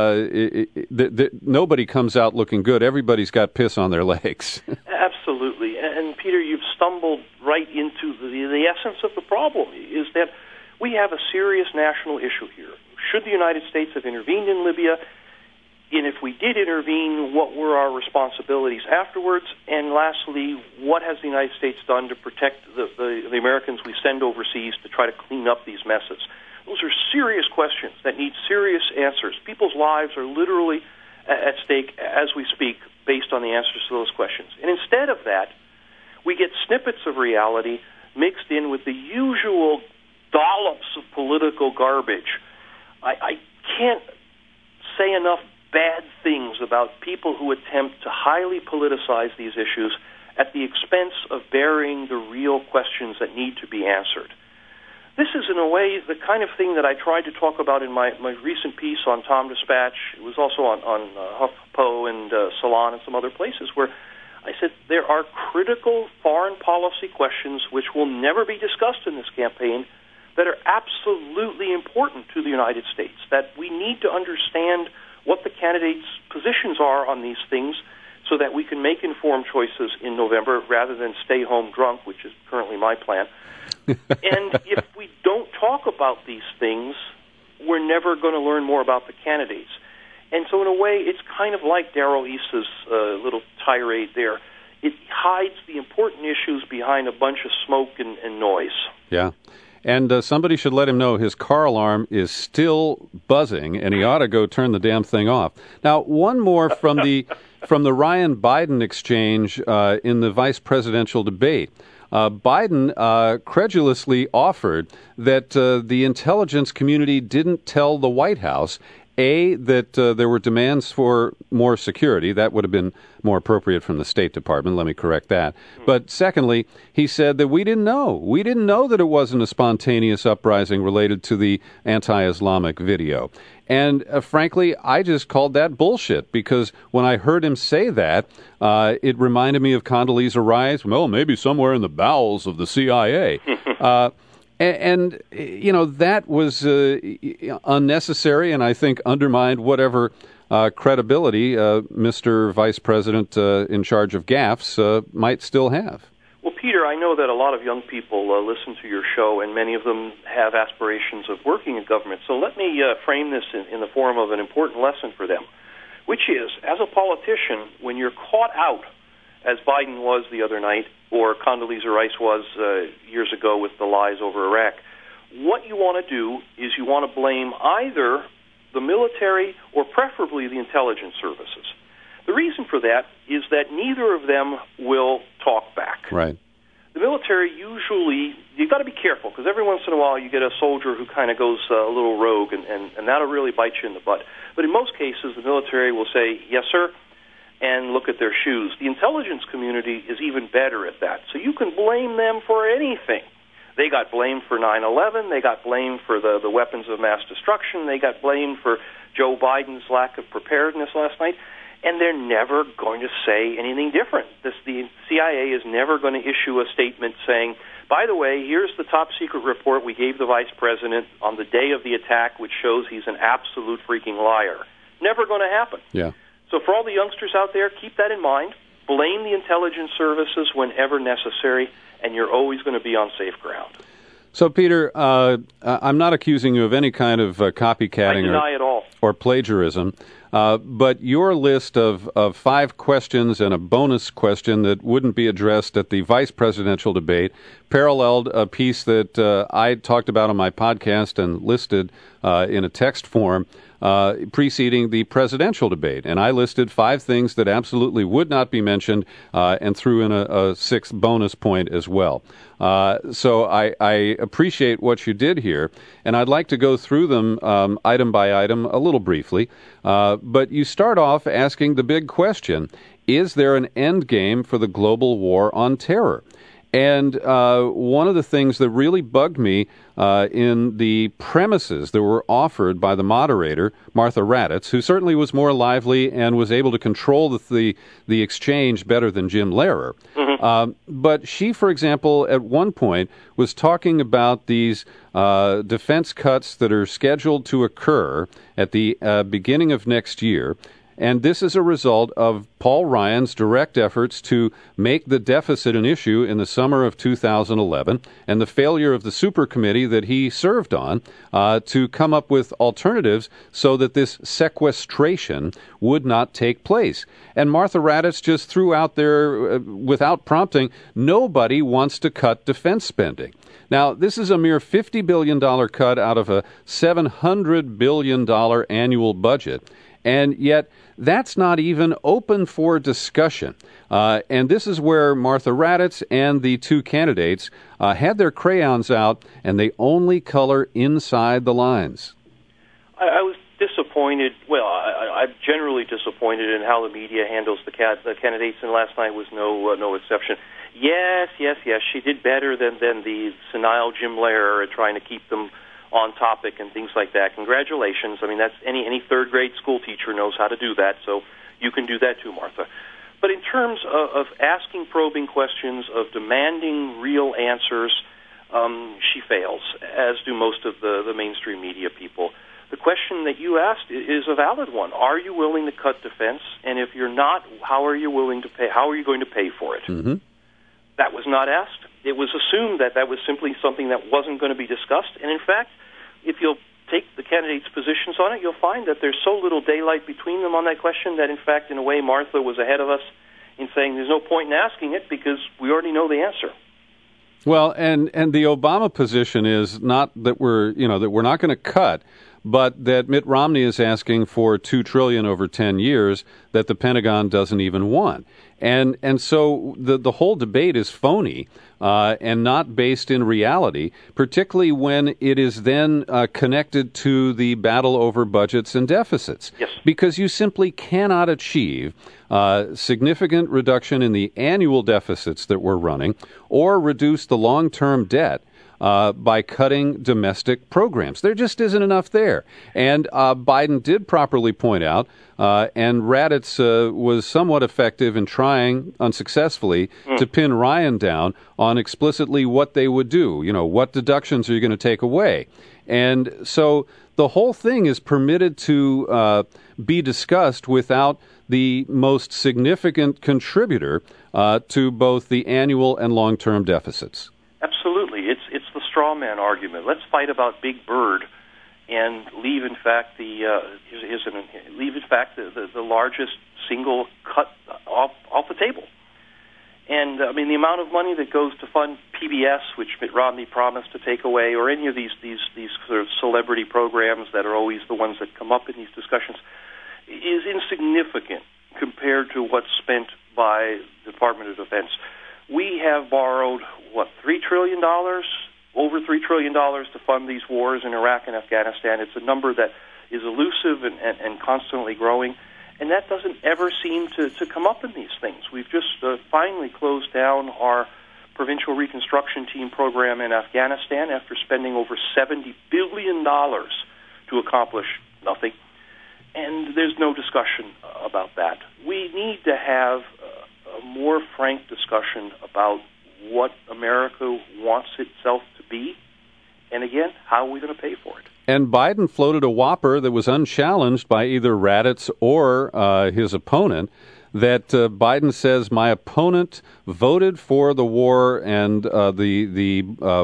nobody comes out looking good. Everybody's got piss on their legs. Absolutely. And Peter, you've stumbled right into the essence of the problem, is that we have a serious national issue here. Should the United States have intervened in Libya? And if we did intervene, what were our responsibilities afterwards? And lastly, what has the United States done to protect the Americans we send overseas to try to clean up these messes? Those are serious questions that need serious answers. People's lives are literally at stake as we speak based on the answers to those questions. And instead of that, we get snippets of reality mixed in with the usual dollops of political garbage. I can't say enough bad things about people who attempt to highly politicize these issues at the expense of burying the real questions that need to be answered. This is, in a way, the kind of thing that I tried to talk about in my recent piece on Tom Dispatch. It was also on HuffPo and Salon and some other places, where I said there are critical foreign policy questions which will never be discussed in this campaign that are absolutely important to the United States, that we need to understand what the candidates' positions are on these things so that we can make informed choices in November rather than stay home drunk, which is currently my plan. And if we don't talk about these things, we're never going to learn more about the candidates. And so in a way, it's kind of like Darrell Issa's little tirade there. It hides the important issues behind a bunch of smoke and noise. Yeah. And somebody should let him know his car alarm is still buzzing, and he ought to go turn the damn thing off. Now, one more from the Ryan Biden exchange in the vice presidential debate. Biden credulously offered that the intelligence community didn't tell the White House, that there were demands for more security. That would have been more appropriate from the State Department. Let me correct that. But secondly, he said that we didn't know. We didn't know that it wasn't a spontaneous uprising related to the anti-Islamic video. And frankly, I just called that bullshit, because when I heard him say that, it reminded me of Condoleezza Rice. Well, maybe somewhere in the bowels of the CIA. And, you know, that was unnecessary, and I think undermined whatever credibility Mr. Vice President in charge of gaffes might still have. Well, Peter, I know that a lot of young people listen to your show, and many of them have aspirations of working in government. So let me frame this in the form of an important lesson for them, which is, as a politician, when you're caught out, as Biden was the other night, or Condoleezza Rice was years ago with the lies over Iraq, what you want to do is you want to blame either the military or preferably the intelligence services. The reason for that is that neither of them will talk back. Right. The military usually, you've got to be careful, because every once in a while you get a soldier who kind of goes a little rogue, and that'll really bite you in the butt. But in most cases, the military will say, yes, sir, and look at their shoes. The intelligence community is even better at that. So you can blame them for anything. They got blamed for 9/11. They got blamed for the weapons of mass destruction. They got blamed for Joe Biden's lack of preparedness last night. And they're never going to say anything different. The CIA is never going to issue a statement saying, by the way, here's the top secret report we gave the vice president on the day of the attack, which shows he's an absolute freaking liar. Never going to happen. Yeah. So for all the youngsters out there, keep that in mind. Blame the intelligence services whenever necessary, and you're always going to be on safe ground. So, Peter, I'm not accusing you of any kind of copycatting I deny it all. or plagiarism. But your list of 5 questions and a bonus question that wouldn't be addressed at the vice presidential debate paralleled a piece that I talked about on my podcast and listed in a text form preceding the presidential debate. And I listed 5 things that absolutely would not be mentioned and threw in a 6th bonus point as well. So I appreciate what you did here, and I'd like to go through them item by item a little briefly. But you start off asking the big question, is there an end game for the global war on terror? And one of the things that really bugged me in the premises that were offered by the moderator, Martha Raddatz, who certainly was more lively and was able to control the exchange better than Jim Lehrer. Mm-hmm. But she, for example, at one point was talking about these defense cuts that are scheduled to occur at the beginning of next year. And this is a result of Paul Ryan's direct efforts to make the deficit an issue in the summer of 2011 and the failure of the super committee that he served on to come up with alternatives so that this sequestration would not take place. And Martha Raddatz just threw out there, without prompting, nobody wants to cut defense spending. Now, this is a mere $50 billion cut out of a $700 billion annual budget. And yet, that's not even open for discussion. And this is where Martha Raddatz and the 2 candidates had their crayons out, and they only color inside the lines. I was disappointed. Well, I'm generally disappointed in how the media handles the candidates, and last night was no exception. Yes, she did better than the senile Jim Lehrer at trying to keep them on topic and things like that. Congratulations. I mean, that's any third-grade school teacher knows how to do that, so you can do that too, Martha. But in terms of asking probing questions, of demanding real answers, she fails, as do most of the mainstream media people. The question that you asked is a valid one. Are you willing to cut defense? And if you're not, how are you willing to pay? How are you going to pay for it? Mm-hmm. That was not asked. It was assumed that was simply something that wasn't going to be discussed. And in fact, if you'll take the candidates' positions on it, you'll find that there's so little daylight between them on that question that, in fact, in a way, Martha was ahead of us in saying there's no point in asking it because we already know the answer. Well, and the Obama position is not that we're not going to cut, but that Mitt Romney is asking for $2 trillion over 10 years that the Pentagon doesn't even want. And so the whole debate is phony and not based in reality, particularly when it is then connected to the battle over budgets and deficits. Yes. Because you simply cannot achieve significant reduction in the annual deficits that we're running or reduce the long-term debt by cutting domestic programs. There just isn't enough there. And Biden did properly point out, and Raddatz was somewhat effective in trying, unsuccessfully, to pin Ryan down on explicitly what they would do. You know, what deductions are you going to take away? And so the whole thing is permitted to be discussed without the most significant contributor to both the annual and long-term deficits. Absolutely. It's the straw man argument. Let's fight about Big Bird and leave, in fact, the largest single cut off the table. And, I mean, the amount of money that goes to fund PBS, which Mitt Romney promised to take away, or any of these sort of celebrity programs that are always the ones that come up in these discussions, is insignificant compared to what's spent by the Department of Defense. We have borrowed, $3 trillion? Over $3 trillion to fund these wars in Iraq and Afghanistan. It's a number that is elusive and constantly growing, and that doesn't ever seem to come up in these things. We've just finally closed down our Provincial Reconstruction Team program in Afghanistan after spending over $70 billion to accomplish nothing, and there's no discussion about that. We need to have a more frank discussion about what America wants itself to be, and again, how are we going to pay for it? And Biden floated a whopper that was unchallenged by either Raddatz or his opponent, that Biden says my opponent voted for the war and the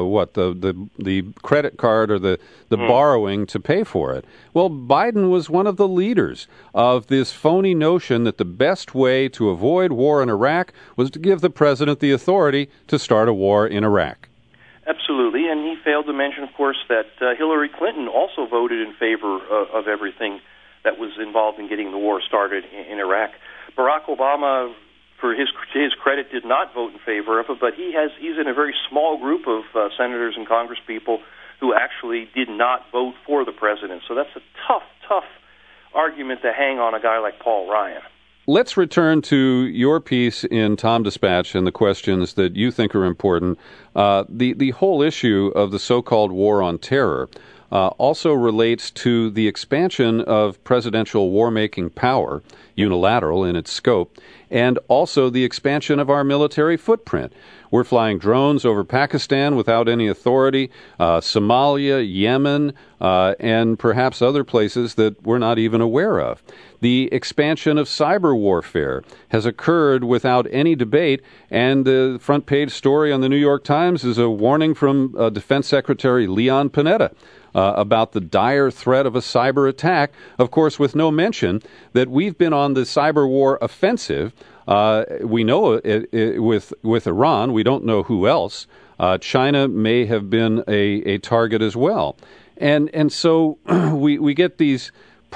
credit card or the borrowing to pay for it. Well, Biden was one of the leaders of this phony notion that the best way to avoid war in Iraq was to give the president the authority to start a war in Iraq. Absolutely, and he failed to mention, of course, that Hillary Clinton also voted in favor of everything that was involved in getting the war started in Iraq. Barack Obama, for his credit, did not vote in favor of it, but he's in a very small group of senators and congresspeople who actually did not vote for the president. So that's a tough argument to hang on a guy like Paul Ryan. Let's return to your piece in Tom Dispatch and the questions that you think are important. The whole issue of the so-called war on terror also relates to the expansion of presidential war-making power, unilateral in its scope, and also the expansion of our military footprint. We're flying drones over Pakistan without any authority, Somalia, Yemen, and perhaps other places that we're not even aware of. The expansion of cyber warfare has occurred without any debate, and the front page story on the New York Times is a warning from Defense Secretary Leon Panetta about the dire threat of a cyber attack, of course, with no mention that we've been on the cyber war offensive. We know it with Iran. We don't know who else. China may have been a target as well. And so we get these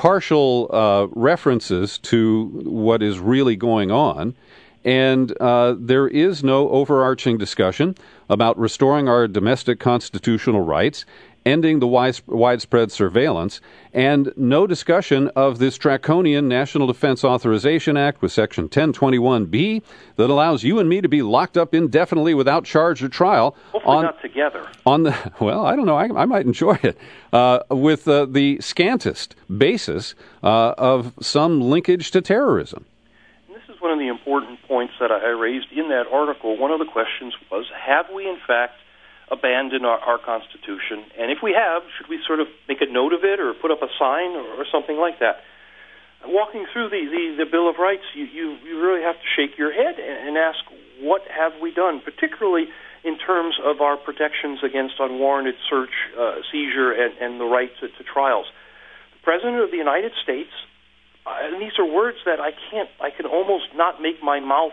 partial references to what is really going on. And there is no overarching discussion about restoring our domestic constitutional rights, ending the widespread surveillance, and no discussion of this draconian National Defense Authorization Act with Section 1021B that allows you and me to be locked up indefinitely without charge or trial. Hopefully not together. Well, I don't know. I might enjoy it. With the scantest basis of some linkage to terrorism. And this is one of the important points that I raised in that article. One of the questions was, have we in fact abandon our Constitution? And if we have, should we sort of make a note of it or put up a sign or something like that? Walking through the Bill of Rights, you really have to shake your head and ask, what have we done, particularly in terms of our protections against unwarranted search, seizure, and the right to trials. The President of the United States, and these are words that I can almost not make my mouth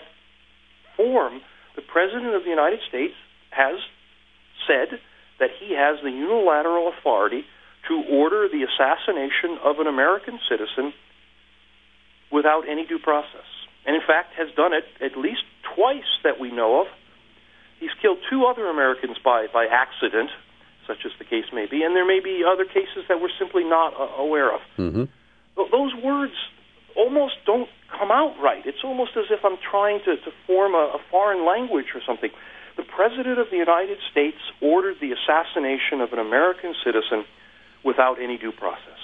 form. The President of the United States has said that he has the unilateral authority to order the assassination of an American citizen without any due process. And in fact has done it at least twice that we know of. He's killed 2 other Americans by accident, such as the case may be, and there may be other cases that we're simply not aware of. Mm-hmm. Those words almost don't come out right. It's almost as if I'm trying to form a foreign language or something. The President of the United States ordered the assassination of an American citizen without any due process.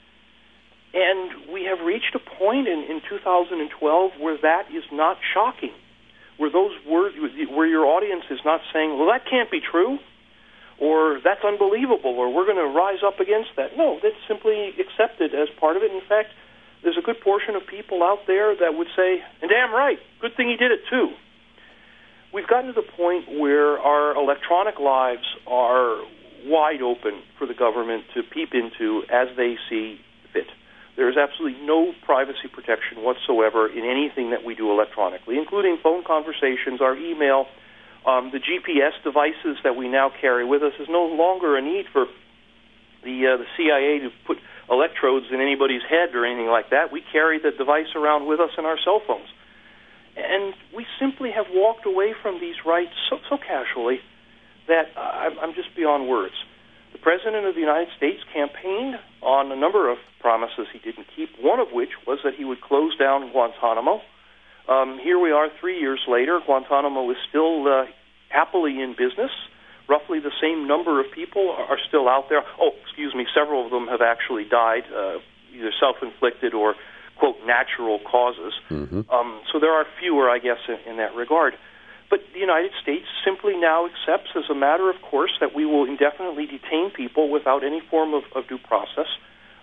And we have reached a point in 2012 where that is not shocking, where those words, where your audience is not saying, well, that can't be true, or that's unbelievable, or we're going to rise up against that. No, that's simply accepted as part of it. In fact, there's a good portion of people out there that would say, and damn right, good thing he did it too. We've gotten to the point where our electronic lives are wide open for the government to peep into as they see fit. There is absolutely no privacy protection whatsoever in anything that we do electronically, including phone conversations, our email, the GPS devices that we now carry with us. There's no longer a need for the CIA to put electrodes in anybody's head or anything like that. We carry the device around with us in our cell phones. And we simply have walked away from these rights so casually that I'm just beyond words. The President of the United States campaigned on a number of promises he didn't keep, one of which was that he would close down Guantanamo. Here we are 3 years later. Guantanamo is still happily in business. Roughly the same number of people are still out there. Several of them have actually died, either self-inflicted or, quote, natural causes. Mm-hmm. So there are fewer, I guess, in that regard. But the United States simply now accepts as a matter of course that we will indefinitely detain people without any form of due process.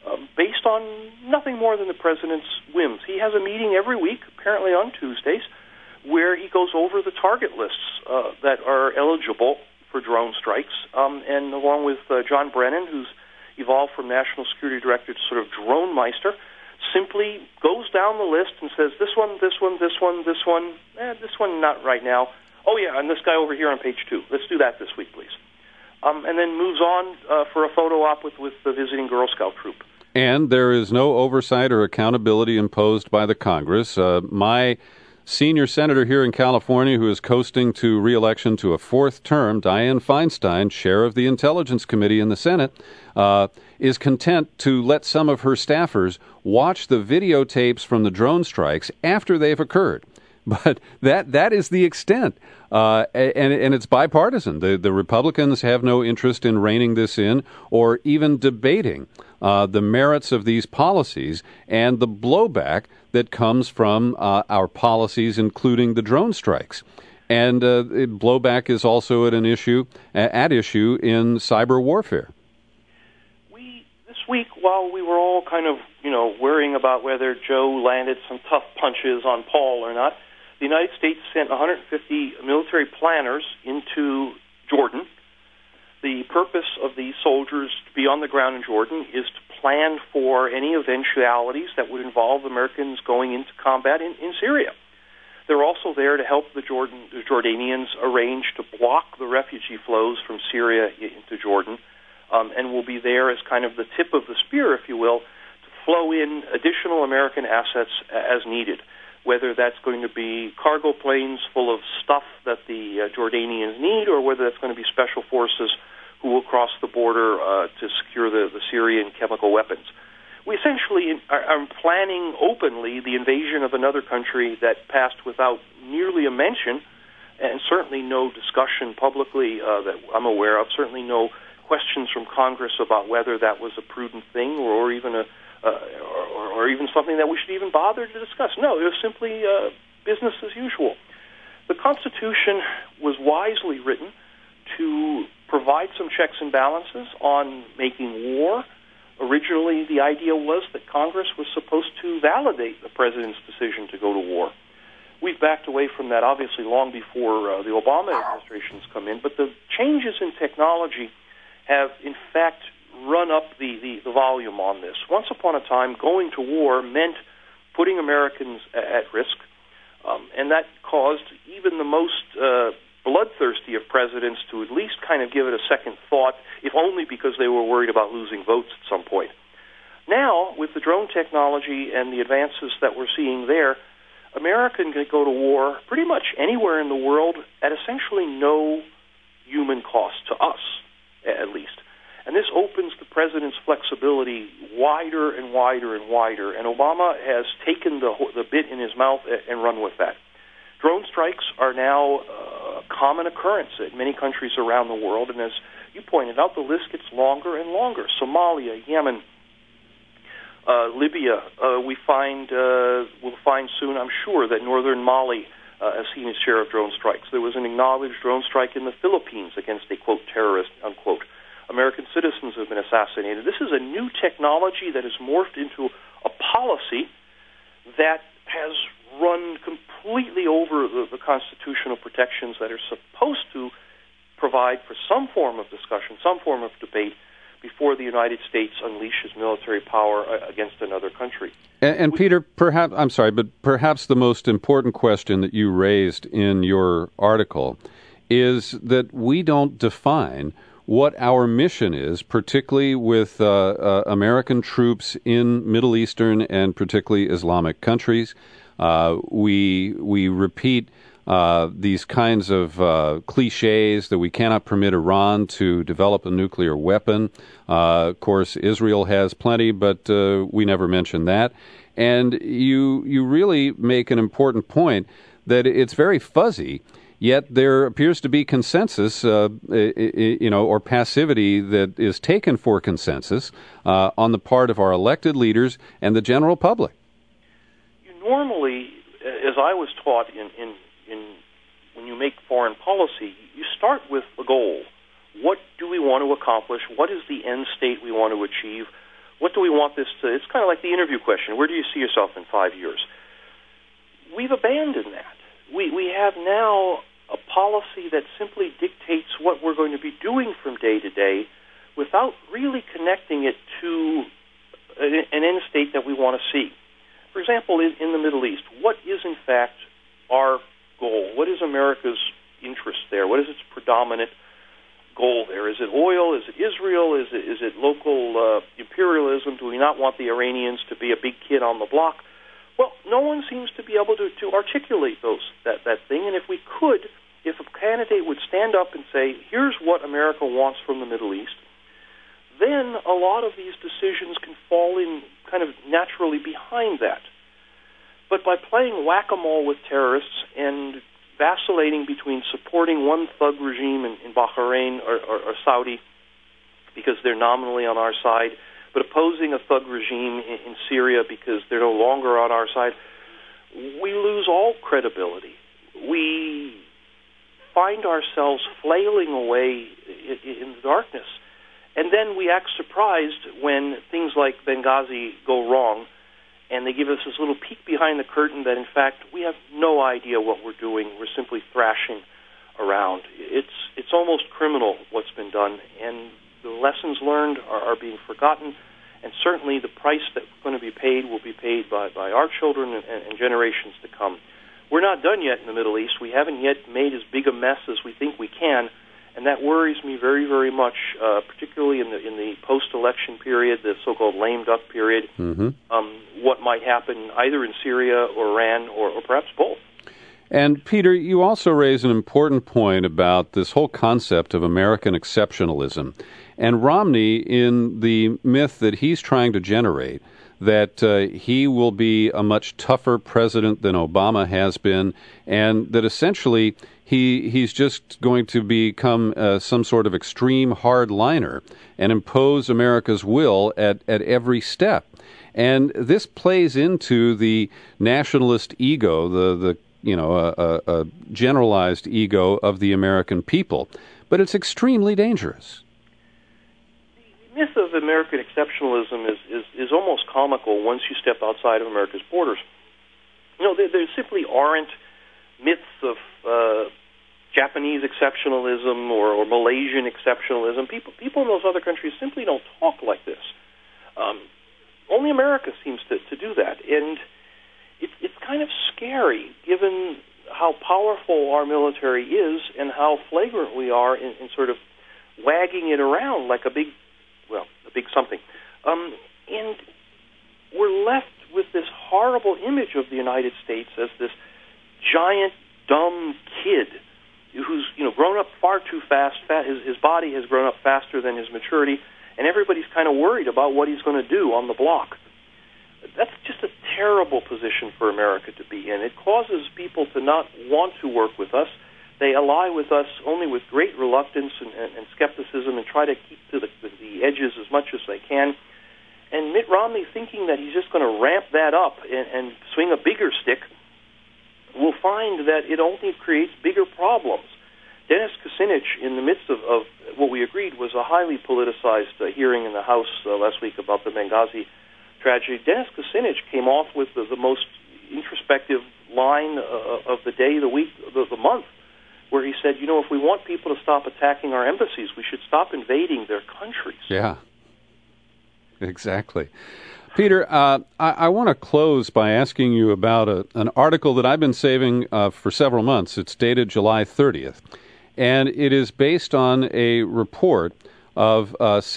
based on nothing more than the president's whims. He has a meeting every week, apparently on Tuesdays, where he goes over the target lists that are eligible for drone strikes, and along with John Brennan, who's evolved from National Security Director to sort of drone meister, simply goes down the list and says, this one, this one, this one, this one, this one not right now. Oh, yeah, and this guy over here on page 2. Let's do that this week, please. And then moves on for a photo op with the visiting Girl Scout troop. And there is no oversight or accountability imposed by the Congress. My senior senator here in California, who is coasting to re-election to a 4th term, Dianne Feinstein, chair of the Intelligence Committee in the Senate, is content to let some of her staffers watch the videotapes from the drone strikes after they've occurred. But that is the extent, and it's bipartisan. The Republicans have no interest in reining this in or even debating the merits of these policies and the blowback that comes from our policies, including the drone strikes. And blowback is also at issue in cyber warfare. This week, while we were all kind of worrying about whether Joe landed some tough punches on Paul or not, the United States sent 150 military planners into Jordan. The purpose of these soldiers to be on the ground in Jordan is to plan for any eventualities that would involve Americans going into combat in Syria. They're also there to help the Jordanians arrange to block the refugee flows from Syria into Jordan, and will be there as kind of the tip of the spear, if you will, to flow in additional American assets as needed, whether that's going to be cargo planes full of stuff that the Jordanians need, or whether that's going to be special forces who will cross the border to secure the Syrian chemical weapons. We essentially are planning openly the invasion of another country that passed without nearly a mention, and certainly no discussion publicly that I'm aware of, certainly no questions from Congress about whether that was a prudent thing or even or even something that we should even bother to discuss. No, it was simply business as usual. The Constitution was wisely written to provide some checks and balances on making war. Originally, the idea was that Congress was supposed to validate the president's decision to go to war. We've backed away from that, obviously, long before the Obama administration's come in, but the changes in technology have, in fact, run up the volume on this. Once upon a time, going to war meant putting Americans at risk, and that caused even the most bloodthirsty of presidents to at least kind of give it a second thought, if only because they were worried about losing votes at some point. Now, with the drone technology and the advances that we're seeing there, America can go to war pretty much anywhere in the world at essentially no human cost to us, at least. And this opens the president's flexibility wider and wider and wider, and Obama has taken the bit in his mouth and run with that. Drone strikes are now a common occurrence in many countries around the world, and as you pointed out, the list gets longer and longer. Somalia, Yemen, Libya, we'll find soon, I'm sure, that northern Mali has seen its share of drone strikes. There was an acknowledged drone strike in the Philippines against a, quote, terrorist, unquote. American citizens have been assassinated. This is a new technology that has morphed into a policy that has run completely over the constitutional protections that are supposed to provide for some form of discussion, some form of debate, before the United States unleashes military power against another country. And Peter, perhaps the most important question that you raised in your article is that we don't define what our mission is, particularly with American troops in Middle Eastern and particularly Islamic countries. We repeat these kinds of cliches that we cannot permit Iran to develop a nuclear weapon. Of course, Israel has plenty, but we never mention that. And you really make an important point that it's very fuzzy, yet there appears to be consensus, or passivity that is taken for consensus on the part of our elected leaders and the general public. Normally, as I was taught in when you make foreign policy, you start with a goal. What do we want to accomplish? What is the end state we want to achieve? What do we want this to? It's kind of like the interview question. Where do you see yourself in 5 years? We've abandoned that. We have now a policy that simply dictates what we're going to be doing from day to day without really connecting it to an end state that we want to see. For example, in the Middle East, what is in fact our goal? What is America's interest there? What is its predominant goal there? Is it oil? Is it Israel? Is it local imperialism? Do we not want the Iranians to be a big kid on the block? Well, no one seems to be able to articulate that thing, and if we could, if a candidate would stand up and say, here's what America wants from the Middle East, then a lot of these decisions can fall in kind of naturally behind that. But by playing whack-a-mole with terrorists and vacillating between supporting one thug regime in Bahrain or Saudi because they're nominally on our side, but opposing a thug regime in Syria because they're no longer on our side, we lose all credibility. We find ourselves flailing away in the darkness. And then we act surprised when things like Benghazi go wrong, and they give us this little peek behind the curtain that, in fact, we have no idea what we're doing. We're simply thrashing around. It's almost criminal what's been done, and the lessons learned are being forgotten, and certainly the price that's going to be paid will be paid by our children and generations to come. We're not done yet in the Middle East. We haven't yet made as big a mess as we think we can, and that worries me very, very much, particularly in the post-election period, the so-called lame duck period, what might happen either in Syria or Iran or perhaps both. And, Peter, you also raise an important point about this whole concept of American exceptionalism. And Romney, in the myth that he's trying to generate, that he will be a much tougher president than Obama has been, and that essentially he's just going to become some sort of extreme hardliner and impose America's will at every step. And this plays into the nationalist ego, the a generalized ego of the American people. But it's extremely dangerous. The myth of American exceptionalism is almost comical once you step outside of America's borders. There simply aren't myths of Japanese exceptionalism or Malaysian exceptionalism. People in those other countries simply don't talk like this. Only America seems to do that, and it's kind of scary given how powerful our military is and how flagrant we are in sort of wagging it around like a big something. And we're left with this horrible image of the United States as this giant, dumb kid who's grown up far too fast. His body has grown up faster than his maturity, and everybody's kind of worried about what he's going to do on the block. That's just a terrible position for America to be in. It causes people to not want to work with us. They ally with us only with great reluctance and skepticism and try to keep to the edges as much as they can. And Mitt Romney, thinking that he's just going to ramp that up and swing a bigger stick, will find that it only creates bigger problems. Dennis Kucinich, in the midst of what we agreed was a highly politicized hearing in the House last week about the Benghazi tragedy, Dennis Kucinich came off with the most introspective line of the day, the week, the month, where he said, if we want people to stop attacking our embassies, we should stop invading their countries. Yeah, exactly. Peter, I want to close by asking you about an article that I've been saving for several months. It's dated July 30th, and it is based on a report of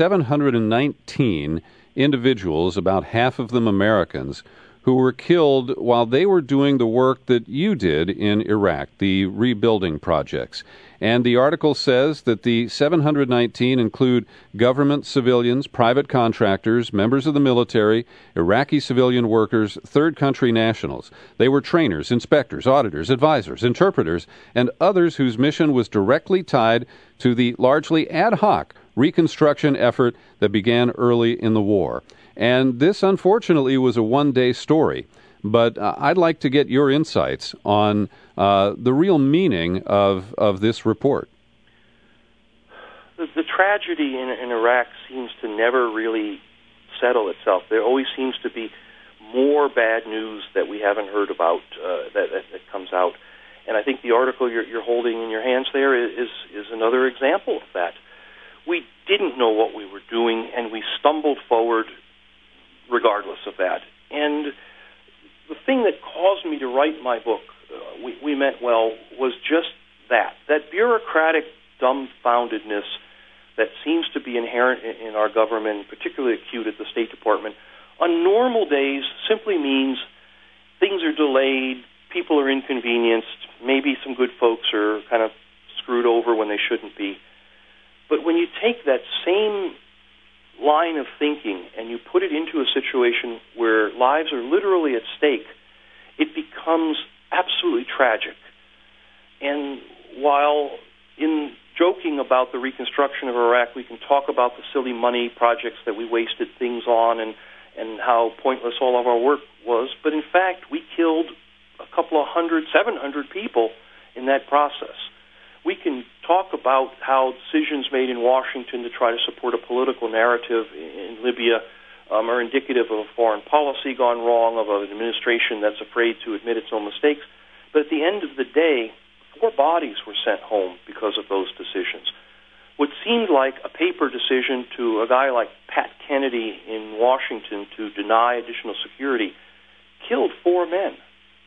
719 individuals, about half of them Americans, who were killed while they were doing the work that you did in Iraq, the rebuilding projects. And the article says that the 719 include government, civilians, private contractors, members of the military, Iraqi civilian workers, third country nationals. They were trainers, inspectors, auditors, advisors, interpreters, and others whose mission was directly tied to the largely ad hoc reconstruction effort that began early in the war. And this, unfortunately, was a one-day story. But I'd like to get your insights on the real meaning of this report. The tragedy in Iraq seems to never really settle itself. There always seems to be more bad news that we haven't heard about that comes out. And I think the article you're holding in your hands there is another example of that. We didn't know what we were doing, and we stumbled forward regardless of that. And the thing that caused me to write my book, We Meant Well, was just that bureaucratic dumbfoundedness that seems to be inherent in our government, particularly acute at the State Department. On normal days simply means things are delayed, people are inconvenienced, maybe some good folks are kind of screwed over when they shouldn't be. But when you take that same line of thinking and you put it into a situation where lives are literally at stake, it becomes absolutely tragic. And while in joking about the reconstruction of Iraq, we can talk about the silly money projects that we wasted things on and how pointless all of our work was, but in fact, we killed a couple of 700 people in that process. We can talk about how decisions made in Washington to try to support a political narrative in Libya are indicative of a foreign policy gone wrong, of an administration that's afraid to admit its own mistakes. But at the end of the day, 4 bodies were sent home because of those decisions. What seemed like a paper decision to a guy like Pat Kennedy in Washington to deny additional security killed 4 men.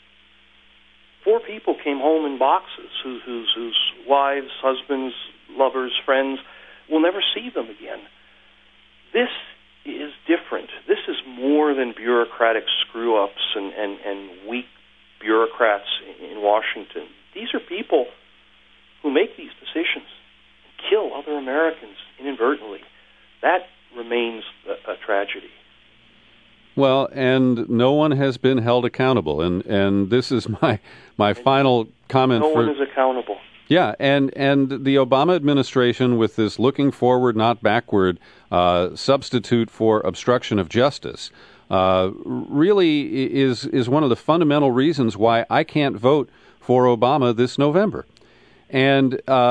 4 people came home in boxes whose wives, husbands, lovers, friends will never see them again. This is different. This is more than bureaucratic screw-ups and weak bureaucrats in Washington. These are people who make these decisions and kill other Americans inadvertently. That remains a tragedy. Well, and no one has been held accountable, and this is my final comment. No one is accountable. Yeah, and the Obama administration, with this looking forward, not backward substitute for obstruction of justice, really is one of the fundamental reasons why I can't vote for Obama this November. And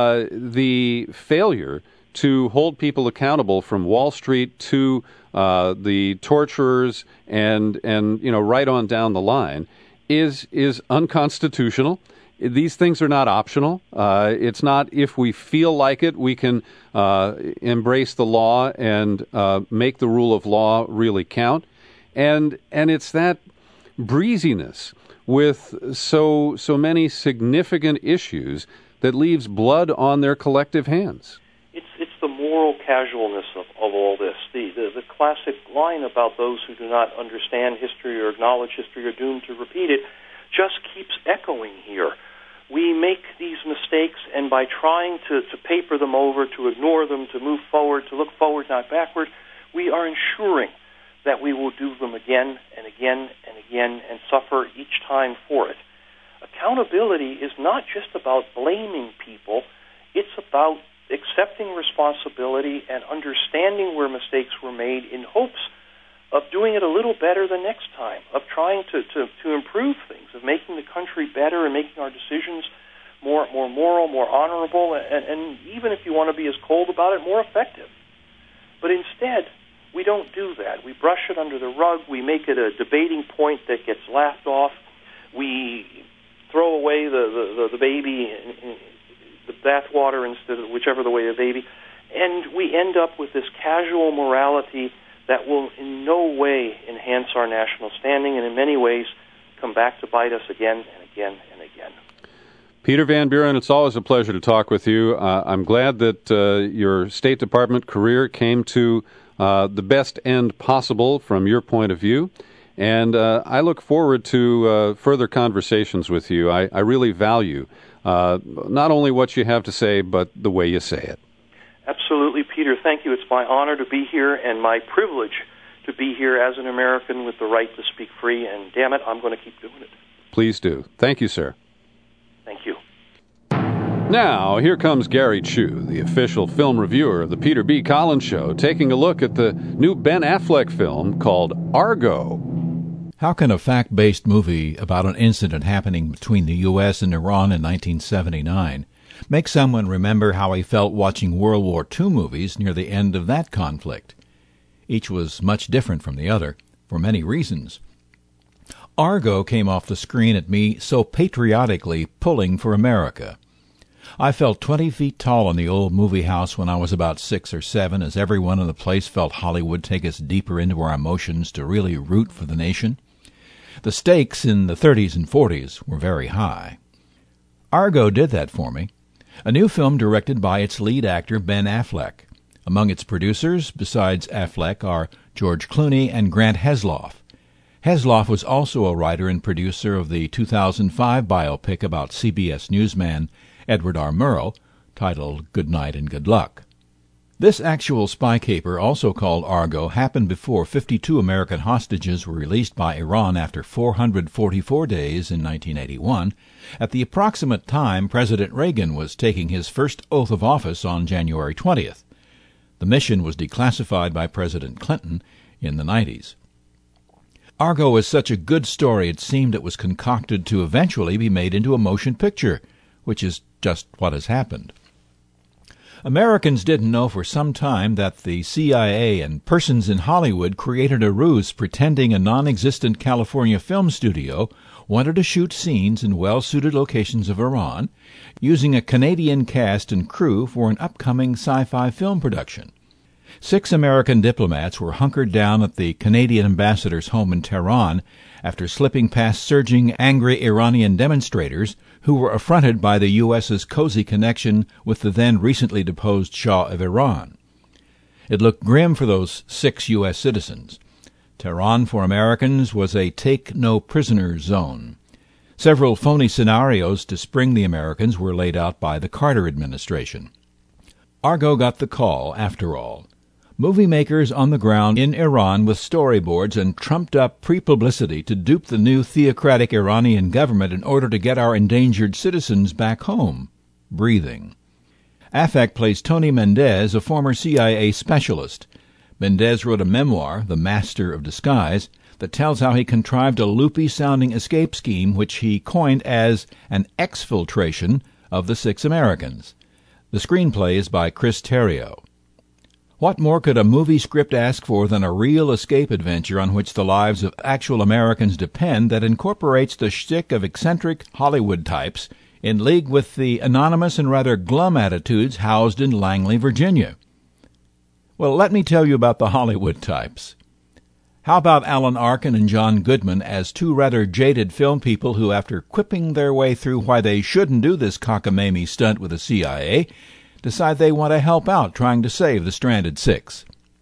the failure to hold people accountable from Wall Street to the torturers and right on down the line is unconstitutional. These things are not optional. It's not if we feel like it, we can embrace the law and make the rule of law really count. And it's that breeziness with so many significant issues that leaves blood on their collective hands. It's the moral casualness of all this. The classic line about those who do not understand history or acknowledge history are doomed to repeat it just keeps echoing here. We make these mistakes, and by trying to paper them over, to ignore them, to move forward, to look forward, not backward, we are ensuring that we will do them again and again and again and suffer each time for it. Accountability is not just about blaming people. It's about accepting responsibility and understanding where mistakes were made in hopes of doing it a little better the next time, of trying to improve things, of making the country better and making our decisions more moral, more honorable, and even if you want to be as cold about it, more effective. But instead, we don't do that. We brush it under the rug. We make it a debating point that gets laughed off. We throw away the baby in the bathwater instead of whichever the way the baby, and we end up with this casual morality that will in no way enhance our national standing and in many ways come back to bite us again and again and again. Peter Van Buren, it's always a pleasure to talk with you. I'm glad that your State Department career came to the best end possible from your point of view. And I look forward to further conversations with you. I really value not only what you have to say, but the way you say it. Absolutely, Peter. Thank you. It's my honor to be here and my privilege to be here as an American with the right to speak free. And damn it, I'm going to keep doing it. Please do. Thank you, sir. Thank you. Now, here comes Gary Chu, the official film reviewer of the Peter B. Collins Show, taking a look at the new Ben Affleck film called Argo. How can a fact-based movie about an incident happening between the U.S. and Iran in 1979 make someone remember how he felt watching World War II movies near the end of that conflict? Each was much different from the other, for many reasons. Argo came off the screen at me so patriotically pulling for America. I felt 20 feet tall in the old movie house when I was about 6 or 7, as everyone in the place felt Hollywood take us deeper into our emotions to really root for the nation. The stakes in the 30s and 40s were very high. Argo did that for me. A new film directed by its lead actor, Ben Affleck. Among its producers, besides Affleck, are George Clooney and Grant Heslov. Heslov was also a writer and producer of the 2005 biopic about CBS newsman Edward R. Murrow, titled Good Night and Good Luck. This actual spy caper, also called Argo, happened before 52 American hostages were released by Iran after 444 days in 1981, at the approximate time President Reagan was taking his first oath of office on January 20th. The mission was declassified by President Clinton in the 90s. Argo was such a good story it seemed it was concocted to eventually be made into a motion picture, which is just what has happened. Americans didn't know for some time that the CIA and persons in Hollywood created a ruse pretending a non-existent California film studio wanted to shoot scenes in well-suited locations of Iran, using a Canadian cast and crew for an upcoming sci-fi film production. 6 American diplomats were hunkered down at the Canadian ambassador's home in Tehran after slipping past surging, angry Iranian demonstrators who were affronted by the U.S.'s cozy connection with the then recently deposed Shah of Iran. It looked grim for those 6 U.S. citizens. Tehran for Americans was a take-no-prisoners zone. Several phony scenarios to spring the Americans were laid out by the Carter administration. Argo got the call, after all. Movie makers on the ground in Iran with storyboards and trumped-up pre-publicity to dupe the new theocratic Iranian government in order to get our endangered citizens back home, breathing. Affleck plays Tony Mendez, a former CIA specialist. Mendez wrote a memoir, The Master of Disguise, that tells how he contrived a loopy-sounding escape scheme which he coined as an exfiltration of the 6 Americans. The screenplay is by Chris Terrio. What more could a movie script ask for than a real escape adventure on which the lives of actual Americans depend that incorporates the shtick of eccentric Hollywood types in league with the anonymous and rather glum attitudes housed in Langley, Virginia? Well, let me tell you about the Hollywood types. How about Alan Arkin and John Goodman as 2 rather jaded film people who, after quipping their way through why they shouldn't do this cockamamie stunt with the CIA, decide they want to help out trying to save the stranded 6.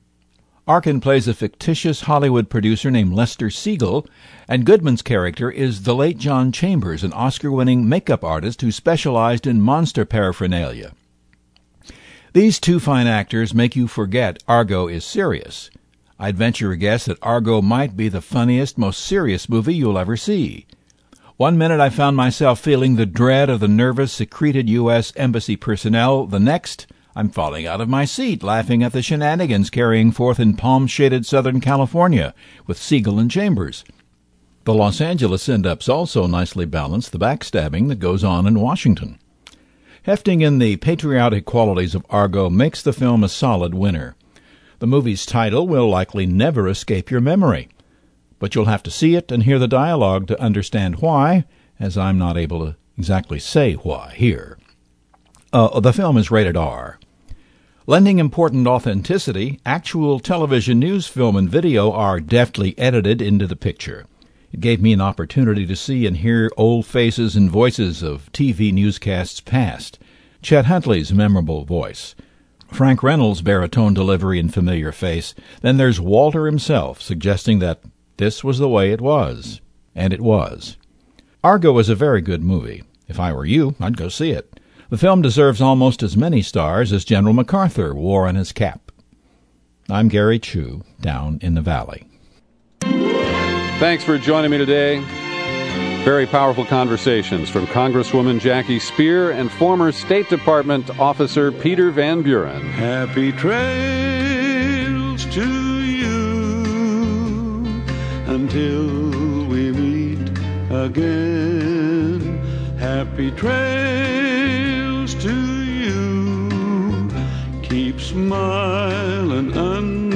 Arkin plays a fictitious Hollywood producer named Lester Siegel, and Goodman's character is the late John Chambers, an Oscar-winning makeup artist who specialized in monster paraphernalia. These 2 fine actors make you forget Argo is serious. I'd venture a guess that Argo might be the funniest, most serious movie you'll ever see. One minute I found myself feeling the dread of the nervous, secreted U.S. Embassy personnel. The next, I'm falling out of my seat, laughing at the shenanigans carrying forth in palm-shaded Southern California with Siegel and Chambers. The Los Angeles send-ups also nicely balance the backstabbing that goes on in Washington. Hefting in the patriotic qualities of Argo makes the film a solid winner. The movie's title will likely never escape your memory, but you'll have to see it and hear the dialogue to understand why, as I'm not able to exactly say why here. The film is rated R. Lending important authenticity, actual television news, film, and video are deftly edited into the picture. It gave me an opportunity to see and hear old faces and voices of TV newscasts past. Chet Huntley's memorable voice, Frank Reynolds' baritone delivery and familiar face. Then there's Walter himself, suggesting that this was the way it was. And it was. Argo is a very good movie. If I were you, I'd go see it. The film deserves almost as many stars as General MacArthur wore on his cap. I'm Gary Chu, down in the valley. Thanks for joining me today. Very powerful conversations from Congresswoman Jackie Speer and former State Department officer Peter Van Buren. Happy trails to you until we meet again. Happy trails to you. Keep smiling